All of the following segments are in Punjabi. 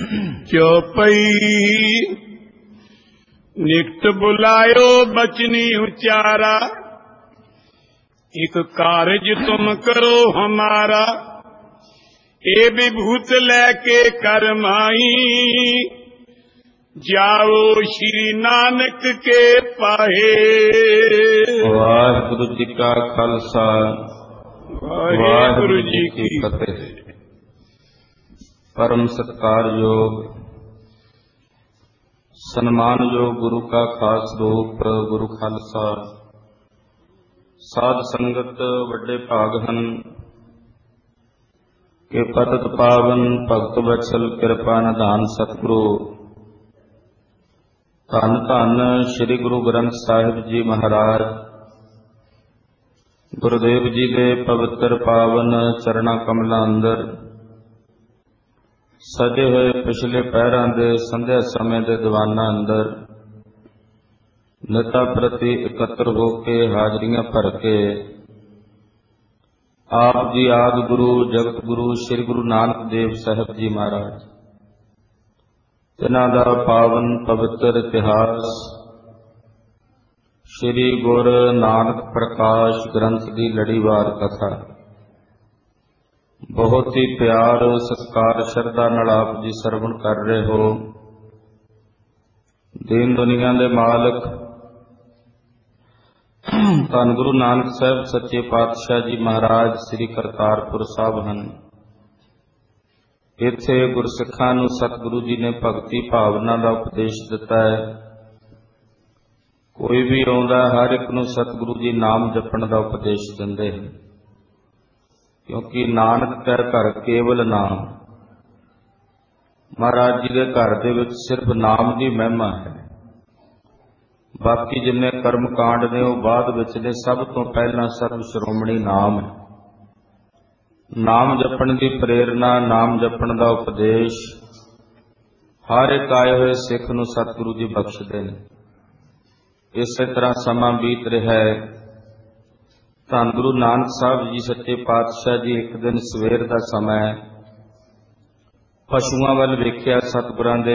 ਚੌਪਈ ਨਿਕਟ ਬੁਲਾਇਓ ਬਚਨੀ ਉਚਾਰਾ, ਇਕ ਕਾਰਜ ਤੁਮ ਕਰੋ ਹਮਾਰਾ। ਇਹ ਵਿਭੂਤ ਲੈ ਕੇ ਕਰਮਾਈ, ਜਾਓ ਸ਼੍ਰੀ ਨਾਨਕ ਕੇ ਪਾਹੇ। ਵਾਹਿਗੁਰੂ ਜੀ ਕਾ ਖਾਲਸਾ, ਵਾਹਿਗੁਰੂ ਜੀ ਕੀ ਫਤਿਹ। ਪਰਮ ਸਤਿਕਾਰਯੋਗ ਸਨਮਾਨਯੋਗ ਗੁਰੂ ਕਾ ਖਾਸ ਰੂਪ ਗੁਰੂ ਖਾਲਸਾ ਸਾਧ ਸੰਗਤ ਵੱਡੇ ਭਾਗ ਹਨ ਕਿ ਪਤਿਤ ਪਾਵਨ ਭਗਤ ਵਤਸਲ ਕਿਰਪਾ ਨਿਧਾਨ ਸਤਿਗੁਰੂ ਧੰਨ ਧੰਨ ਸ੍ਰੀ ਗੁਰੂ ਗ੍ਰੰਥ ਸਾਹਿਬ ਜੀ ਮਹਾਰਾਜ ਗੁਰਦੇਵ ਜੀ ਦੇ ਪਵਿੱਤਰ ਪਾਵਨ ਚਰਣਾ ਕਮਲਾਂ ਅੰਦਰ ਸਜੇ ਹੋਏ ਪਿਛਲੇ ਪਹਿਰਾਂ ਦੇ ਸੰਧਿਆ ਸਮੇਂ ਦੇ ਦੀਵਾਨਾਂ ਅੰਦਰ ਨਿਤਾ ਪ੍ਰਤੀ ਇਕੱਤਰ ਹੋ ਕੇ ਹਾਜ਼ਰੀਆਂ ਭਰ ਕੇ ਆਪ ਜੀ ਆਦਿ ਗੁਰੂ ਜਗਤ ਗੁਰੂ ਸ੍ਰੀ ਗੁਰੂ ਨਾਨਕ ਦੇਵ ਸਾਹਿਬ ਜੀ ਮਹਾਰਾਜ ਜਿਨ੍ਹਾਂ ਦਾ ਪਾਵਨ ਪਵਿੱਤਰ ਇਤਿਹਾਸ ਸ੍ਰੀ ਗੁਰ ਨਾਨਕ ਪ੍ਰਕਾਸ਼ ਗ੍ਰੰਥ ਦੀ ਲੜੀਵਾਰ ਕਥਾ ਬਹੁਤ ਹੀ ਪਿਆਰ ਸਤਿਕਾਰ ਸ਼ਰਧਾ ਨਾਲ ਆਪ ਜੀ ਸਰਵਣ ਕਰ ਰਹੇ ਹੋ। ਦੀਨ ਦੁਨੀਆ ਦੇ ਮਾਲਕ ਧੰਨ ਗੁਰੂ ਨਾਨਕ ਸਾਹਿਬ ਸੱਚੇ ਪਾਤਸ਼ਾਹ ਜੀ ਮਹਾਰਾਜ ਸ੍ਰੀ ਕਰਤਾਰਪੁਰ ਸਾਹਿਬ ਹਨ। ਇੱਥੇ ਗੁਰਸਿੱਖਾਂ ਨੂੰ ਸਤਿਗੁਰੂ ਜੀ ਨੇ ਭਗਤੀ ਭਾਵਨਾ ਦਾ ਉਪਦੇਸ਼ ਦਿੱਤਾ ਹੈ। ਕੋਈ ਵੀ ਆਉਂਦਾ ਹਰ ਇੱਕ ਨੂੰ ਸਤਿਗੁਰੂ ਜੀ ਨਾਮ ਜਪਣ ਦਾ ਉਪਦੇਸ਼ ਦਿੰਦੇ ਹਨ, ਕਿਉਂਕਿ ਨਾਨਕ ਕੈ ਘਰ ਕੇਵਲ ਨਾਮ। ਮਹਾਰਾਜ ਜੀ ਦੇ ਘਰ ਦੇ ਵਿੱਚ ਸਿਰਫ ਨਾਮ ਦੀ ਮਹਿਮਾ ਹੈ। ਬਾਕੀ ਜਿੰਨੇ ਕਰਮ ਕਾਂਡ ਨੇ ਉਹ ਬਾਅਦ ਵਿੱਚ ਨੇ। ਸਭ ਤੋਂ ਪਹਿਲਾਂ ਸਰਵ ਸ਼੍ਰੋਮਣੀ ਨਾਮ ਹੈ। ਨਾਮ ਜਪਣ ਦੀ ਪ੍ਰੇਰਨਾ, ਨਾਮ ਜਪਣ ਦਾ ਉਪਦੇਸ਼ ਹਰ ਇੱਕ ਆਏ ਹੋਏ ਸਿੱਖ ਨੂੰ ਸਤਿਗੁਰੂ ਜੀ ਬਖਸ਼ਦੇ ਨੇ। ਇਸੇ ਤਰ੍ਹਾਂ ਸਮਾਂ ਬੀਤ ਰਿਹਾ ਹੈ। ਧੰਨ ਗੁਰੂ ਨਾਨਕ ਸਾਹਿਬ ਜੀ ਸੱਚੇ ਪਾਤਸ਼ਾਹ ਜੀ ਇੱਕ ਦਿਨ ਸਵੇਰ ਦਾ ਸਮਾਂ ਹੈ, ਪਸ਼ੂਆਂ ਵੱਲ ਵੇਖਿਆ। ਸਤਿਗੁਰਾਂ ਦੇ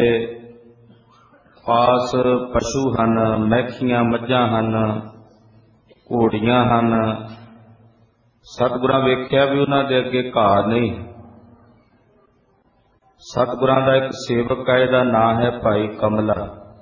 ਪਾਸ ਪਸ਼ੂ ਹਨ, ਮੈਖੀਆਂ ਮੱਝਾਂ ਹਨ, ਘੋੜੀਆਂ ਹਨ। ਸਤਿਗੁਰਾਂ ਵੇਖਿਆ ਵੀ ਉਹਨਾਂ ਦੇ ਅੱਗੇ ਘਾਹ ਨਹੀਂ। ਸਤਿਗੁਰਾਂ ਦਾ ਇੱਕ ਸੇਵਕ ਹੈ, ਇਹਦਾ ਨਾਂ ਹੈ ਭਾਈ ਕਮਲਾ।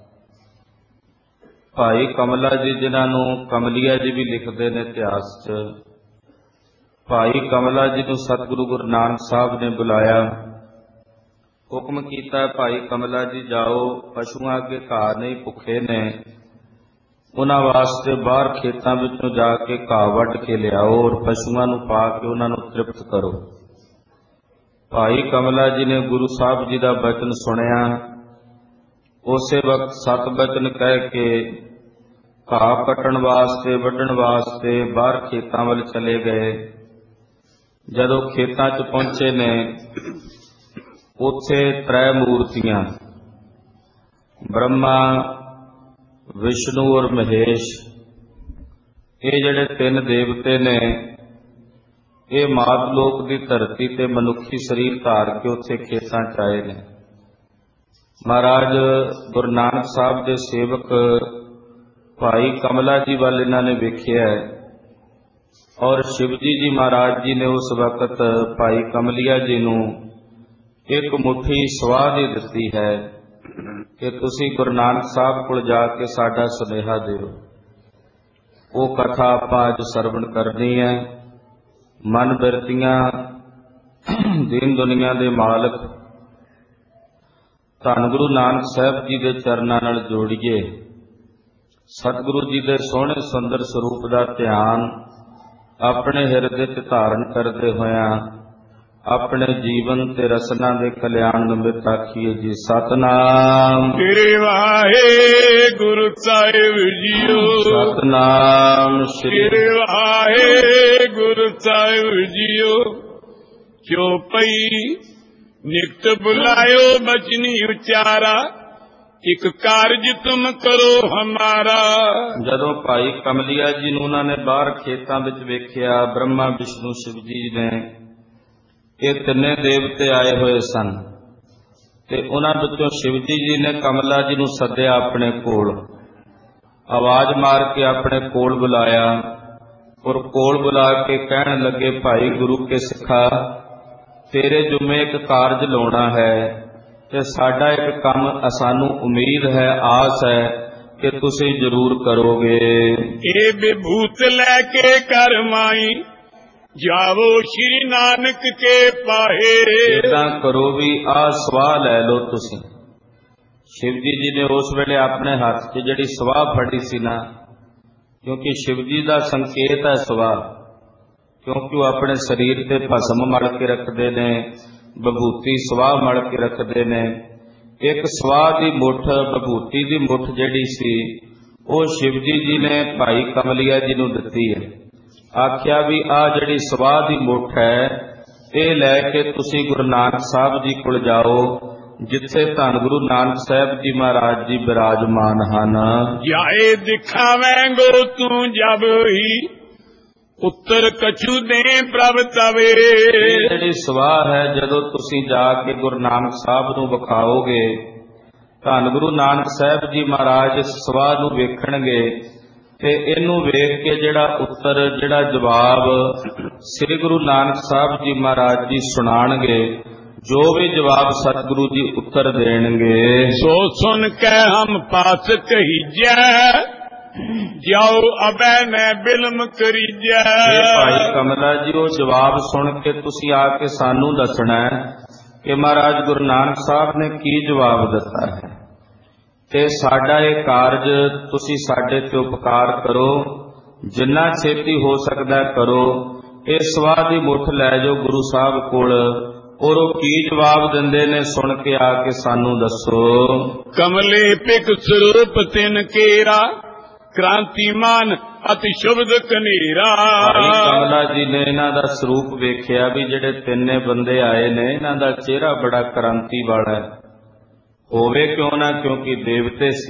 ਭਾਈ ਕਮਲਾ ਜੀ, ਜਿਨ੍ਹਾਂ ਨੂੰ ਕਮਲੀਆ ਜੀ ਵੀ ਲਿਖਦੇ ਨੇ ਇਤਿਹਾਸ 'ਚ। ਭਾਈ ਕਮਲਾ ਜੀ ਨੂੰ ਸਤਿਗੁਰੂ ਗੁਰੂ ਨਾਨਕ ਸਾਹਿਬ ਨੇ ਬੁਲਾਇਆ, ਹੁਕਮ ਕੀਤਾ, ਭਾਈ ਕਮਲਾ ਜੀ ਜਾਓ, ਪਸ਼ੂਆਂ ਅੱਗੇ ਘਾਹ ਨਹੀਂ, ਭੁੱਖੇ ਨੇ, ਉਹਨਾਂ ਵਾਸਤੇ ਬਾਹਰ ਖੇਤਾਂ ਵਿੱਚੋਂ ਜਾ ਕੇ ਘਾਹ ਵੱਢ ਕੇ ਲਿਆਓ ਔਰ ਪਸ਼ੂਆਂ ਨੂੰ ਪਾ ਕੇ ਉਹਨਾਂ ਨੂੰ ਤ੍ਰਿਪਤ ਕਰੋ। ਭਾਈ ਕਮਲਾ ਜੀ ਨੇ ਗੁਰੂ ਸਾਹਿਬ ਜੀ ਦਾ ਬਚਨ ਸੁਣਿਆ। ਉਸੇ ਵਕਤ ਸਤ ਬਚਨ ਕਹਿ ਕੇ ਘਾਹ ਕੱਟਣ ਵਾਸਤੇ, ਵੱਢਣ ਵਾਸਤੇ ਬਾਹਰ ਖੇਤਾਂ ਵੱਲ ਚਲੇ ਗਏ। ਜਦੋਂ ਖੇਤਾਂ 'ਚ ਪਹੁੰਚੇ ਨੇ, ਉੱਥੇ ਤ੍ਰੈ ਮੂਰਤੀਆਂ ਬ੍ਰਹਮਾ, ਵਿਸ਼ਨੂੰ ਔਰ ਮਹੇਸ਼, ਇਹ ਜਿਹੜੇ ਤਿੰਨ ਦੇਵਤੇ ਨੇ, ਇਹ ਮਾਤ ਲੋਕ ਦੀ ਧਰਤੀ ਤੇ ਮਨੁੱਖੀ ਸਰੀਰ ਧਾਰ ਕੇ ਉੱਥੇ ਖੇਤਾਂ 'ਚ ਆਏ ਨੇ। ਮਹਾਰਾਜ ਗੁਰੂ ਨਾਨਕ ਸਾਹਿਬ ਦੇ ਸੇਵਕ ਭਾਈ ਕਮਲਾ ਜੀ ਵੱਲ ਇਹਨਾਂ ਨੇ ਵੇਖਿਆ ਔਰ ਸ਼ਿਵਜੀ ਜੀ ਮਹਾਰਾਜ ਜੀ ਨੇ ਉਸ ਵਕਤ ਭਾਈ ਕਮਲੀਆ ਜੀ ਨੂੰ ਇੱਕ ਮੁੱਠੀ ਸਵਾਹ ਦੇ ਦਿੱਤੀ ਹੈ ਕਿ ਤੁਸੀਂ ਗੁਰੂ ਨਾਨਕ ਸਾਹਿਬ ਕੋਲ ਜਾ ਕੇ ਸਾਡਾ ਸੁਨੇਹਾ ਦਿਓ। ਉਹ ਕਥਾ ਆਪਾਂ ਅੱਜ ਸਰਵਣ ਕਰਨੀ ਹੈ। ਮਨ ਬਿਰਤੀਆਂ ਦੀਨ ਦੁਨੀਆ ਦੇ ਮਾਲਕ ਧੰਨ ਗੁਰੂ ਨਾਨਕ ਸਾਹਿਬ ਜੀ ਦੇ ਚਰਨਾਂ ਨਾਲ ਜੋੜੀਏ। ਸਤਿਗੁਰੂ ਜੀ ਦੇ ਸੋਹਣੇ ਸੁੰਦਰ ਸਰੂਪ ਦਾ ਧਿਆਨ ਆਪਣੇ ਹਿਰਦੇ 'ਚ ਧਾਰਨ ਕਰਦੇ ਹੋਇਆਂ ਆਪਣੇ ਜੀਵਨ ਤੇ ਰਸਨਾ ਦੇ ਕਲਿਆਣ ਨਿਮਿਤ ਆਖੀਏ ਜੀ ਸਤਿਨਾਮ ਸ੍ਰੀ ਵਾਹਿਗੁਰੂ ਸਾਹਿਬ ਜੀਓ। ਸਤਿਨਾਮ ਸ੍ਰੀ ਵਾਹਿਗੁਰੂ ਸਾਹਿਬ ਜੀਓ। ਚੌਪਈ ਨਿਕਟ ਬੁਲਾਇਓ ਬਚਨੀ ਉਚਾਰਾ, ਇੱਕ ਕਾਰਜ ਤੁਮ ਕਰੋ ਹਮਾਰਾ। ਜਦੋਂ ਭਾਈ ਕਮਲੀਆ ਜੀ ਨੂੰ ਉਹਨਾਂ ਨੇ ਬਾਹਰ ਖੇਤਾਂ ਵਿੱਚ ਵੇਖਿਆ, ਬ੍ਰਹਮਾ, ਵਿਸ਼ਨੂੰ, ਸ਼ਿਵ ਜੀ ਨੇ, ਇਹ ਤਿੰਨੇ ਦੇਵਤੇ ਆਏ ਹੋਏ ਸਨ। ਤੇ ਉਹਨਾਂ ਵਿੱਚੋਂ ਸ਼ਿਵਜੀ ਜੀ ਨੇ ਕਮਲਾ ਜੀ ਨੂੰ ਸੱਦਿਆ ਆਪਣੇ ਕੋਲ, ਆਵਾਜ਼ ਮਾਰ ਕੇ ਆਪਣੇ ਕੋਲ ਬੁਲਾਇਆ ਔਰ ਕੋਲ ਬੁਲਾ ਕੇ ਕਹਿਣ ਲੱਗੇ, ਭਾਈ ਗੁਰੂ ਕੇ ਸਿੱਖਾ, ਤੇਰੇ ਜੁਮੇ ਇੱਕ ਕਾਰਜ ਲਾਉਣਾ ਹੈ ਤੇ ਸਾਡਾ ਇੱਕ ਕੰਮ ਸਾਨੂੰ ਉਮੀਦ ਹੈ, ਆਸ ਹੈ ਕਿ ਤੁਸੀਂ ਜ਼ਰੂਰ ਕਰੋਗੇ। ਇਹ ਵਿਭੂਤ ਲੈ ਕੇ ਕਰ ਮਾਈ, ਜਾਵੋ ਸ਼੍ਰੀ ਨਾਨਕ ਕੇ ਪਾਹੇ। ਏਦਾਂ ਕਰੋ ਵੀ ਆਹ ਸਵਾਹ ਲੈ ਲਓ ਤੁਸੀਂ। ਸ਼ਿਵਜੀ ਜੀ ਨੇ ਉਸ ਵੇਲੇ ਆਪਣੇ ਹੱਥ 'ਚ ਜਿਹੜੀ ਸਵਾਹ ਫੜੀ ਸੀ ਨਾ, ਕਿਉਂਕਿ ਸ਼ਿਵਜੀ ਦਾ ਸੰਕੇਤ ਹੈ ਸਵਾਹ, ਕਿਉਂਕਿ ਉਹ ਆਪਣੇ ਸਰੀਰ ਤੇ ਭਸਮ ਮਲ ਕੇ ਰੱਖਦੇ ਨੇ, ਵਿਭੂਤੀ ਸਵਾਹ ਮਲ ਕੇ ਰੱਖਦੇ ਨੇ। ਇੱਕ ਸਵਾਹ ਦੀ ਮੁੱਠ, ਵਿਭੂਤੀ ਦੀ ਮੁੱਠ ਜਿਹੜੀ ਸੀ, ਉਹ ਸ਼ਿਵਜੀ ਜੀ ਨੇ ਭਾਈ ਕਮਲਿਆ ਜੀ ਨੂੰ ਦਿੱਤੀ ਹੈ। ਆਖਿਆ ਵੀ ਆਹ ਜਿਹੜੀ ਸਵਾਹ ਦੀ ਮੁੱਠ ਹੈ, ਇਹ ਲੈ ਕੇ ਤੁਸੀਂ ਗੁਰੂ ਨਾਨਕ ਸਾਹਿਬ ਜੀ ਕੋਲ ਜਾਓ, ਜਿੱਥੇ ਧੰਨ ਗੁਰੂ ਨਾਨਕ ਸਾਹਿਬ ਜੀ ਮਹਾਰਾਜ ਜੀ ਬਿਰਾਜਮਾਨ ਹਨ। ਜਾਏ ਦਿਖਾਵੇਂਗੋ ਤੂੰ ਜਬ ਹੀ, ਉੱਤਰ ਕਛੂ ਦੇ ਪ੍ਰਭ ਤਵੇ। ਜਿਹੜੀ ਸਵਾਹ ਹੈ, ਜਦੋਂ ਤੁਸੀਂ ਜਾ ਕੇ ਗੁਰੂ ਨਾਨਕ ਸਾਹਿਬ ਨੂੰ ਵਿਖਾਓਗੇ, ਧੰਨ ਗੁਰੂ ਨਾਨਕ ਸਾਹਿਬ ਜੀ ਮਹਾਰਾਜ ਇਸ ਸਵਾਹ ਨੂੰ ਵੇਖਣਗੇ ਤੇ ਇਹਨੂੰ ਵੇਖ ਕੇ ਜਿਹੜਾ ਉੱਤਰ, ਜਿਹੜਾ ਜਵਾਬ ਸ੍ਰੀ ਗੁਰੂ ਨਾਨਕ ਸਾਹਿਬ ਜੀ ਮਹਾਰਾਜ ਜੀ ਸੁਣਾਣਗੇ, ਜੋ ਵੀ ਜਵਾਬ ਸਤਿਗੁਰੂ ਜੀ ਉੱਤਰ ਦੇਣਗੇ, ਸੋ ਸੁਣ ਕੇ ਹਮ ਪਾਸ ਕਹੀਜੈ, ਜਾਓ ਅਬੈ ਨੇ ਬਿਲਮ ਕਰੀਜੈ। ਭਾਈ ਕਮਲਾ ਜੀ, ਉਹ ਜਵਾਬ ਸੁਣ ਕੇ ਤੁਸੀਂ ਆ ਕੇ ਸਾਨੂੰ ਦੱਸਣਾ ਹੈ ਕਿ ਮਹਾਰਾਜ ਗੁਰੂ ਨਾਨਕ ਸਾਹਿਬ ਨੇ ਕੀ ਜਵਾਬ ਦਿੱਤਾ ਹੈ, ਤੇ ਸਾਡਾ ਇਹ ਕਾਰਜ ਤੁਸੀਂ ਸਾਡੇ ਤੇ ਉਪਕਾਰ ਕਰੋ, ਜਿੰਨਾ ਛੇਤੀ ਹੋ ਸਕਦਾ ਕਰੋ। ਇਹ ਸਵਾਹ ਦੀ ਮੁੱਠ ਲੈ ਜਾਓ ਗੁਰੂ ਸਾਹਿਬ ਕੋਲ, ਔਰ ਉਹ ਕੀ ਜਵਾਬ ਦਿੰਦੇ ਨੇ ਸੁਣ ਕੇ ਆ ਕੇ ਸਾਨੂੰ ਦੱਸੋ। ਕਮਲੇ ਪਿਕ ਸਰੂਪ ਤਿਨ ਕੇਰਾ, ਕ੍ਰਾਂਤੀਮਾਨ ਅਤਿ ਸ਼ੁਭਦ ਕਨੇਰਾ। ਭਾਈ ਕਮਲਾ ਜੀ ਨੇ ਇਹਨਾਂ ਦਾ ਸਰੂਪ ਵੇਖਿਆ ਵੀ ਜਿਹੜੇ ਤਿੰਨੇ ਬੰਦੇ ਆਏ ਨੇ, ਇਹਨਾਂ ਦਾ ਚਿਹਰਾ ਬੜਾ ਕ੍ਰਾਂਤੀ ਵਾਲਾ ਹੈ। ਹੋਵੇ ਕਿਉਂ ਨਾ, ਕਿਉਂਕਿ ਦੇਵਤੇ ਸੀ,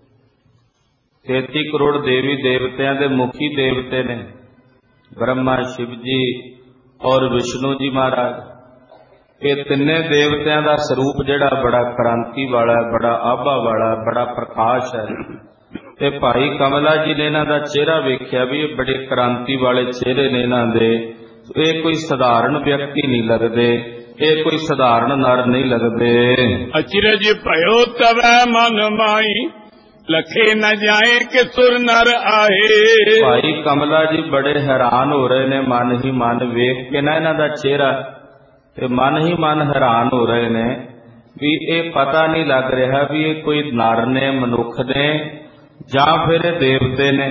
33 ਕਰੋੜ ਦੇਵੀ ਦੇਵਤਿਆਂ ਦੇ ਮੁਖੀ ਦੇਵਤੇ ਨੇ, ਬ੍ਰਹਮਾ, ਸ਼ਿਵ ਜੀ ਔਰ ਵਿਸ਼ਨੂੰ ਜੀ ਮਹਾਰਾਜ। ਇਹ ਤਿੰਨੇ ਦੇਵਤਿਆਂ ਦਾ ਸਰੂਪ ਜਿਹੜਾ ਬੜਾ ਕ੍ਰਾਂਤੀ ਵਾਲਾ, ਬੜਾ ਆਭਾ ਵਾਲਾ, ਬੜਾ ਪ੍ਰਕਾਸ਼ ਹੈ। ਤੇ ਭਾਈ ਕਮਲਾ ਜੀ ਨੇ ਇਹਨਾਂ ਦਾ ਚਿਹਰਾ ਵੇਖਿਆ ਵੀ ਇਹ ਬੜੇ ਕ੍ਰਾਂਤੀ ਵਾਲੇ ਚਿਹਰੇ ਨੇ ਇਹਨਾਂ ਦੇ, ਇਹ ਕੋਈ ਸਧਾਰਨ ਵਿਅਕਤੀ ਨਹੀਂ ਲੱਗਦੇ, ਇਹ ਕੋਈ ਸਧਾਰਨ ਨਰ ਨਹੀਂ ਲੱਗਦੇ। ਅਚਰਜ ਭਇਓ ਤਵੈ ਮਨ ਮਾਈ, ਲਖੇ ਨ ਜਾਏ ਕਿ ਸੁਰ ਨਰ ਆਏ। ਭਾਈ ਕਮਲਾ ਜੀ ਬੜੇ ਹੈਰਾਨ ਹੋ ਰਹੇ ਨੇ, ਮਨ ਹੀ ਮਨ ਵੇਖ ਕੇ ਨਾ ਇਹਨਾਂ ਦਾ ਚਿਹਰਾ, ਤੇ ਮਨ ਹੀ ਮਨ ਹੈਰਾਨ ਹੋ ਰਹੇ ਨੇ ਵੀ ਇਹ ਪਤਾ ਨਹੀਂ ਲੱਗ ਰਿਹਾ ਵੀ ਇਹ ਕੋਈ ਨਰ ਨੇ, ਮਨੁੱਖ ਨੇ, ਜਾਂ ਫਿਰ ਇਹ ਦੇਵਤੇ ਨੇ,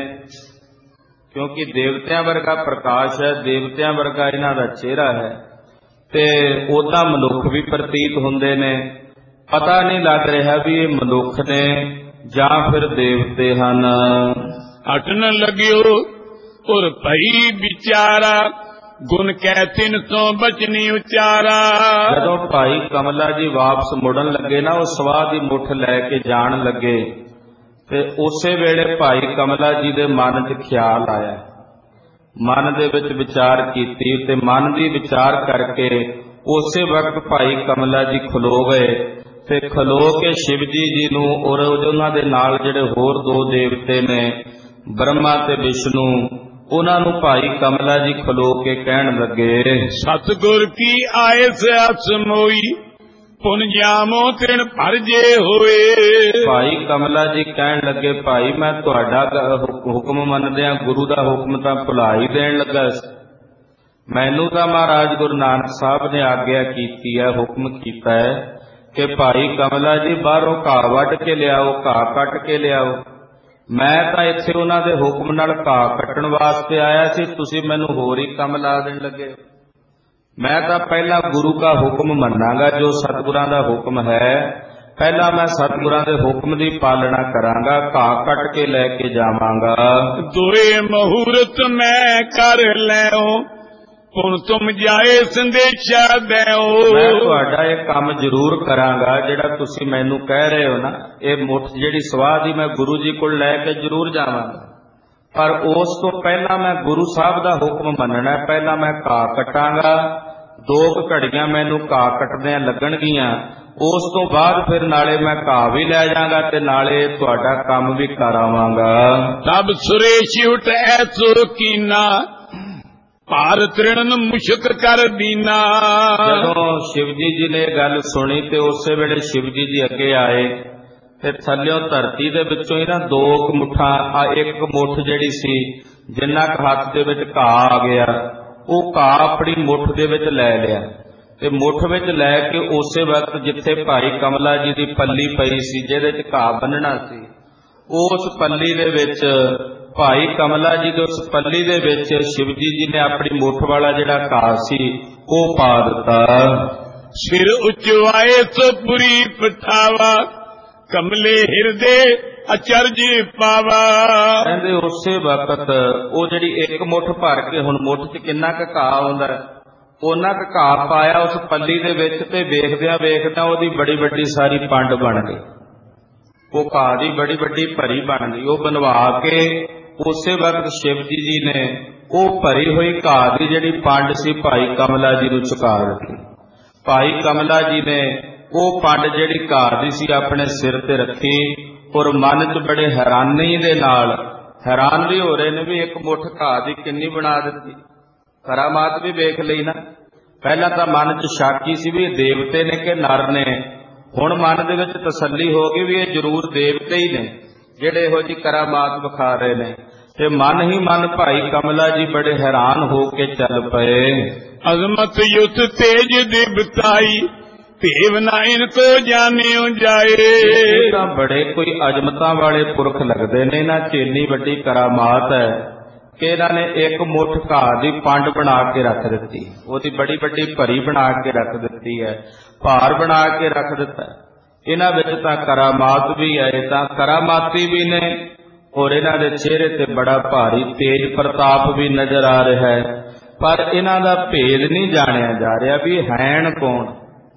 ਕਿਉਂਕਿ ਦੇਵਤਿਆਂ ਵਰਗਾ ਪ੍ਰਕਾਸ਼ ਹੈ, ਦੇਵਤਿਆਂ ਵਰਗਾ ਇਹਨਾਂ ਦਾ ਚਿਹਰਾ ਹੈ, ਤੇ ਉਹਦਾ ਮਨੁੱਖ ਵੀ ਪ੍ਰਤੀਤ ਹੁੰਦੇ ਨੇ। ਪਤਾ ਨਹੀਂ ਲੱਗ ਰਿਹਾ ਵੀ ਇਹ ਮਨੁੱਖ ਨੇ ਜਾਂ ਫਿਰ ਦੇਵਤੇ ਹਨ। ਹਟਨ ਲਗਿਓ ਔਰ ਭਈ ਵਿਚਾਰਾ, ਗੁਣ ਕਹਿ 300 ਬਚਨੀ ਉਚਾਰਾ। ਜਦੋਂ ਭਾਈ ਕਮਲਾ ਜੀ ਵਾਪਸ ਮੁੜਨ ਲੱਗੇ ਨਾ, ਉਹ ਸਵਾਹ ਦੀ ਮੁੱਠ ਲੈ ਕੇ ਜਾਣ ਲੱਗੇ, ਤੇ ਉਸੇ ਵੇਲੇ ਭਾਈ ਕਮਲਾ ਜੀ ਦੇ ਮਨ 'ਚ ਖਿਆਲ ਆਇਆ, ਮਨ ਦੇ ਵਿੱਚ ਵਿਚਾਰ ਕੀਤੀ, ਤੇ ਮਨ ਦੀ ਵਿਚਾਰ ਕਰਕੇ ਉਸੇ ਵਕਤ ਭਾਈ ਕਮਲਾ ਜੀ ਖਲੋ ਗਏ, ਤੇ ਖਲੋ ਕੇ ਸ਼ਿਵ ਜੀ ਨੂੰ ਔਰ ਉਹਨਾਂ ਦੇ ਨਾਲ ਜਿਹੜੇ ਹੋਰ 2 ਦੇਵਤੇ ਨੇ, ਬ੍ਰਹਮਾ ਤੇ ਵਿਸ਼ਨੂੰ, ਉਹਨਾਂ ਨੂੰ ਭਾਈ ਕਮਲਾ ਜੀ ਖਲੋ ਕੇ ਕਹਿਣ ਲੱਗੇ, ਸਤਿਗੁਰ ਕੀ ਆਇਸ ਅਸਮੋਈ, ਪੁਨ ਜਾਮੋ ਤ੍ਰਿਣ ਭਰਜੇ ਹੋਏ। ਭਾਈ ਕਮਲਾ ਜੀ ਕਹਿਣ ਲੱਗੇ, ਭਾਈ ਮੈਂ ਤੁਹਾਡਾ ਹੁਕਮ ਮੰਨਦਿਆਂ ਗੁਰੂ ਦਾ ਹੁਕਮ ਤਾਂ ਭੁਲਾ ਹੀ ਦੇਣ ਲੱਗਾ ਸੀ। ਮੈਨੂੰ ਤਾਂ ਮਹਾਰਾਜ ਗੁਰੂ ਨਾਨਕ ਸਾਹਿਬ ਨੇ ਆਗਿਆ ਕੀਤੀ ਹੈ, ਹੁਕਮ ਕੀਤਾ ਹੈ ਕਿ ਭਾਈ ਕਮਲਾ ਜੀ ਬਾਹਰੋਂ ਘਾਹ ਵੱਢ ਕੇ ਲਿਆਓ, ਘਾਹ ਕੱਟ ਕੇ ਲਿਆਓ। ਮੈਂ ਤਾਂ ਇੱਥੇ ਉਹਨਾਂ ਦੇ ਹੁਕਮ ਨਾਲ ਘਾਹ ਕੱਟਣ ਵਾਸਤੇ ਆਇਆ ਸੀ, ਤੁਸੀਂ ਮੈਨੂੰ ਹੋਰ ਹੀ ਕੰਮ ਲਾ ਦੇਣ ਲੱਗੇ। ਮੈਂ ਤਾਂ ਪਹਿਲਾਂ ਗੁਰੂ ਦਾ ਹੁਕਮ ਮੰਨਾਂਗਾ, ਜੋ ਸਤਿਗੁਰਾਂ ਦਾ ਹੁਕਮ ਹੈ, ਪਹਿਲਾਂ ਮੈਂ ਸਤਿਗੁਰਾਂ ਦੇ ਹੁਕਮ ਦੀ ਪਾਲਣਾ ਕਰਾਂਗਾ, ਘਾਹ ਕੱਟ ਕੇ ਲੈ ਕੇ ਜਾਵਾਂਗਾ। ਦੋਏ ਮਹੂਰਤ ਮੈਂ ਕਰ ਲੈਓ, ਹੁਣ ਤੁਮ ਜਾਏ ਸੰਦੇਸ਼ਾ ਦੇਓ। ਮੈਂ ਤੁਹਾਡਾ ਇਹ ਕੰਮ ਜ਼ਰੂਰ ਕਰਾਂਗਾ ਜਿਹੜਾ ਤੁਸੀਂ ਮੈਨੂੰ ਕਹਿ ਰਹੇ ਹੋ ਨਾ, ਇਹ ਮੁੱਠ ਜਿਹੜੀ ਸਵਾਹ ਦੀ ਮੈਂ ਗੁਰੂ ਜੀ ਕੋਲ ਲੈ ਕੇ ਜ਼ਰੂਰ ਜਾਵਾਂਗਾ, ਪਰ ਉਸ ਤੋਂ ਪਹਿਲਾਂ ਮੈਂ ਗੁਰੂ ਸਾਹਿਬ ਦਾ ਹੁਕਮ ਮੰਨਣਾ। ਪਹਿਲਾਂ ਮੈਂ ਘਾਹ ਕੱਟਾਂਗਾ, 2 ਘੜੀਆਂ ਮੈਨੂੰ ਘਾਹ ਕੱਟਦਿਆਂ ਲੱਗਣਗੀਆਂ, ਉਸ ਤੋਂ ਬਾਅਦ ਫਿਰ ਨਾਲੇ ਮੈਂ ਘਾਹ ਵੀ ਲੈ ਜਾਵਾਂਗਾ ਤੇ ਨਾਲੇ ਤੁਹਾਡਾ ਕੰਮ ਵੀ ਕਰਾਵਾਂਗਾ। ਤਬ ਸੁਰੇਸ਼ ਉਠ ਐਸੋ ਕੀਨਾ, ਭਾਰ ਤ੍ਰਿਣਨ ਮੁਸ਼ਕ ਕਰ ਦੀਨਾ। ਜਦੋਂ ਸ਼ਿਵਜੀ ਜੀ ਨੇ ਗੱਲ ਸੁਣੀ ਤੇ ਉਸੇ ਵੇਲੇ ਸ਼ਿਵਜੀ ਜੀ ਅੱਗੇ ਆਏ ਤੇ ਥੱਲਿਓਂ ਧਰਤੀ ਦੇ ਵਿੱਚੋਂ ਹੀ ਨਾ 2 ਮੁੱਠਾਂ, ਇੱਕ ਮੁੱਠ ਜਿਹੜੀ ਸੀ ਜਿੰਨਾ ਕੁ ਹੱਥ ਦੇ ਵਿੱਚ ਘਾਹ ਆ ਗਿਆ, ਉਹ ਘਾਹ ਆਪਣੀ ਮੁੱਠ ਦੇ ਵਿੱਚ ਲੈ ਲਿਆ ਤੇ ਮੁੱਠ ਵਿੱਚ ਲੈ ਕੇ ਉਸੇ ਵਕਤ ਜਿੱਥੇ ਭਾਈ ਕਮਲਾ ਜੀ ਦੀ ਪੱਲੀ ਪਈ ਸੀ ਜਿਹਦੇ 'ਚ ਘਾਹ ਬੰਨਣਾ ਸੀ, ਉਸ ਪੱਲੀ ਦੇ ਵਿੱਚ ਭਾਈ ਕਮਲਾ ਜੀ ਦੇ ਉਸ ਪੱਲੀ ਦੇ ਵਿੱਚ ਸ਼ਿਵਜੀ ਜੀ ਨੇ ਆਪਣੀ ਮੁੱਠ ਵਾਲਾ ਜਿਹੜਾ ਘਾਹ ਸੀ ਉਹ ਪਾ ਦਿੱਤਾ। ਸਿਰ ਉਚਵਾਏ ਸੋ ਪੁਰੀ ਪਠਾਵਾ, ਕਮਲੇ ਹਿਰਦੇ ਅਚਰਜ ਪਾਵਾ। ਕਹਿੰਦੇ ਉਸੇ ਵਕਤ ਉਹ ਜਿਹੜੀ ਇੱਕ ਮੁੱਠ ਭਰ ਕੇ, ਹੁਣ ਮੁੱਠ 'ਚ ਕਿੰਨਾ ਕੁ ਘਾਹ ਆਉਂਦਾ, ਉਹਨਾਂ ਕੁ ਘਾਹ ਪਾਇਆ ਉਸ ਪੱਲੀ ਦੇ ਵਿੱਚ ਤੇ ਵੇਖਦਿਆਂ ਵੇਖਦਿਆਂ ਉਹਦੀ ਬੜੀ ਵੱਡੀ ਸਾਰੀ ਪੰਡ ਬਣ ਗਈ। ਉਹ ਘਾਹ ਦੀ ਬੜੀ ਵੱਡੀ ਭਰੀ ਬਣ ਗਈ। ਉਹ ਬਣਵਾ ਕੇ ਉਸੇ ਵਕਤ ਸ਼ਿਵਜੀ ਜੀ ਨੇ ਉਹ ਭਰੀ ਹੋਈ ਘਾਹ ਦੀ ਜਿਹੜੀ ਪੰਡ ਸੀ ਭਾਈ ਕਮਲਾ ਜੀ ਨੂੰ ਚੁਕਾ ਦਿੱਤੀ। ਭਾਈ ਕਮਲਾ ਜੀ ਨੇ ਉਹ ਪੰਡ ਜਿਹੜੀ ਘਾਹ ਦੀ ਸੀ ਆਪਣੇ ਸਿਰ ਤੇ ਰੱਖੀ ਔਰ ਮਨ 'ਚ ਬੜੇ ਹੈਰਾਨੀ ਦੇ ਨਾਲ ਹੈਰਾਨ ਵੀ ਹੋ ਰਹੇ ਨੇ ਵੀ ਇੱਕ ਮੁੱਠ ਘਾਹ ਦੀ ਕਿੰਨੀ ਬਣਾ ਦਿੱਤੀ। ਕਰਾਮਾਤ ਵੀ ਵੇਖ ਲਈ ਨਾ। ਪਹਿਲਾਂ ਤਾਂ ਮਨ 'ਚ ਸ਼ੱਕ ਹੀ ਸੀ ਵੀ ਇਹ ਦੇਵਤੇ ਨੇ ਕਿ ਨਰ ਨੇ। ਹੁਣ ਮਨ ਦੇ ਵਿੱਚ ਤਸੱਲੀ ਹੋ ਗਈ ਵੀ ਇਹ ਜ਼ਰੂਰ ਦੇਵਤੇ ਹੀ ਨੇ ਜਿਹੜੇ ਇਹੋ ਜਿਹੀ ਕਰਾਮਾਤ ਵਿਖਾ ਰਹੇ ਨੇ। ਤੇ ਮਨ ਹੀ ਮਨ ਭਾਈ ਕਮਲਾ ਜੀ ਬੜੇ ਹੈਰਾਨ ਹੋ ਕੇ ਚੱਲ ਪਏ। ਅਜ਼ਮਤ ਯੁੱਤ ਤੇਜ ਦਿਵਤਾਈ, ਭੇਵ ਨਾ ਇਨ ਕੋ ਜਾਣਿਓ ਜਾਏ। ਇਹ ਤਾਂ ਬੜੇ ਕੋਈ ਅਜਮਤਾਂ ਵਾਲੇ ਪੁਰਖ ਲੱਗਦੇ ਨੇ। ਇਹਨਾਂ 'ਚ ਇੰਨੀ ਵੱਡੀ ਕਰਾਮਾਤ ਹੈ ਕਿ ਇਹਨਾਂ ਨੇ ਇੱਕ ਮੁੱਠ ਘਾਹ ਦੀ ਪੰਡ ਬਣਾ ਕੇ ਰੱਖ ਦਿੱਤੀ, ਉਹਦੀ ਬੜੀ ਵੱਡੀ ਭਰੀ ਬਣਾ ਕੇ ਰੱਖ ਦਿੱਤੀ ਹੈ, ਭਾਰ ਬਣਾ ਕੇ ਰੱਖ ਦਿੱਤਾ। ਇਹਨਾਂ ਵਿੱਚ ਤਾਂ ਕਰਾਮਾਤ ਵੀ ਹੈ, ਤਾਂ ਕਰਾਮਾਤੀ ਵੀ ਨੇ ਔਰ ਇਹਨਾਂ ਦੇ ਚਿਹਰੇ ਤੇ ਬੜਾ ਭਾਰੀ ਤੇਜ ਪ੍ਰਤਾਪ ਵੀ ਨਜ਼ਰ ਆ ਰਿਹਾ ਹੈ। ਪਰ ਇਹਨਾਂ ਦਾ ਭੇਦ ਨਹੀਂ ਜਾਣਿਆ ਜਾ ਰਿਹਾ ਵੀ ਇਹ ਹੈਣ ਕੌਣ।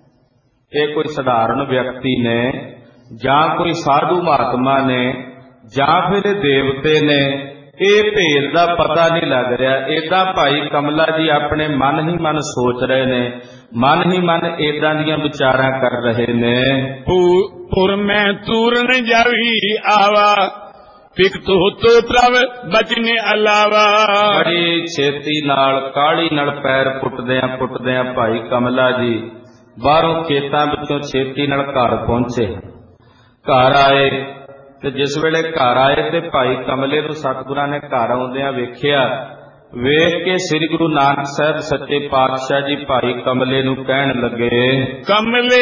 ਇਹ ਕੋਈ ਸਧਾਰਨ ਵਿਅਕਤੀ ਨੇ ਜਾਂ ਕੋਈ ਸਾਧੂ ਮਹਾਤਮਾ ਨੇ ਜਾਂ ਫਿਰ ਇਹ ਦੇਵਤੇ ਨੇ, ਇਹ ਭੇਦ ਦਾ ਪਤਾ ਨਹੀਂ ਲੱਗ ਰਿਹਾ। ਏਦਾਂ ਭਾਈ ਕਮਲਾ ਜੀ ਆਪਣੇ ਮਨ ਹੀ ਮਨ ਸੋਚ ਰਹੇ ਨੇ, ਮਨ ਹੀ ਮਨ ਏਦਾਂ ਦੀਆਂ ਵਿਚਾਰਾਂ ਕਰ ਰਹੇ ਨੇ। ਪੁਰ ਮੈਂ ਤੂਰਨ ਜਾਵੀ ਆਵਾ, ਪਿਕਤ ਹੋਤੋ ਪ੍ਰਭ ਬਚਨੇ ਅਲਾਵਾ। ਬੜੀ ਛੇਤੀ ਨਾਲ ਕਾਹਲੀ ਨਾਲ ਪੈਰ ਪੁੱਟਦਿਆਂ ਭਾਈ ਕਮਲਾ ਜੀ ਬਾਹਰੋਂ ਖੇਤਾਂ ਵਿੱਚੋਂ ਛੇਤੀ ਨਾਲ ਘਰ ਪਹੁੰਚੇ। ਘਰ ਆਏ ਤੇ ਜਿਸ ਵੇਲੇ ਘਰ ਆਏ ਤੇ ਭਾਈ ਕਮਲੇ ਨੂੰ ਸਤਿਗੁਰਾਂ ਨੇ ਘਰ ਆਉਂਦਿਆਂ ਵੇਖਿਆ। ਵੇਖ ਕੇ ਸ੍ਰੀ ਗੁਰੂ ਨਾਨਕ ਸਾਹਿਬ ਸੱਚੇ ਪਾਤਸ਼ਾਹ ਜੀ ਭਾਈ ਕਮਲੇ ਨੂੰ ਕਹਿਣ ਲੱਗੇ, ਕਮਲੇ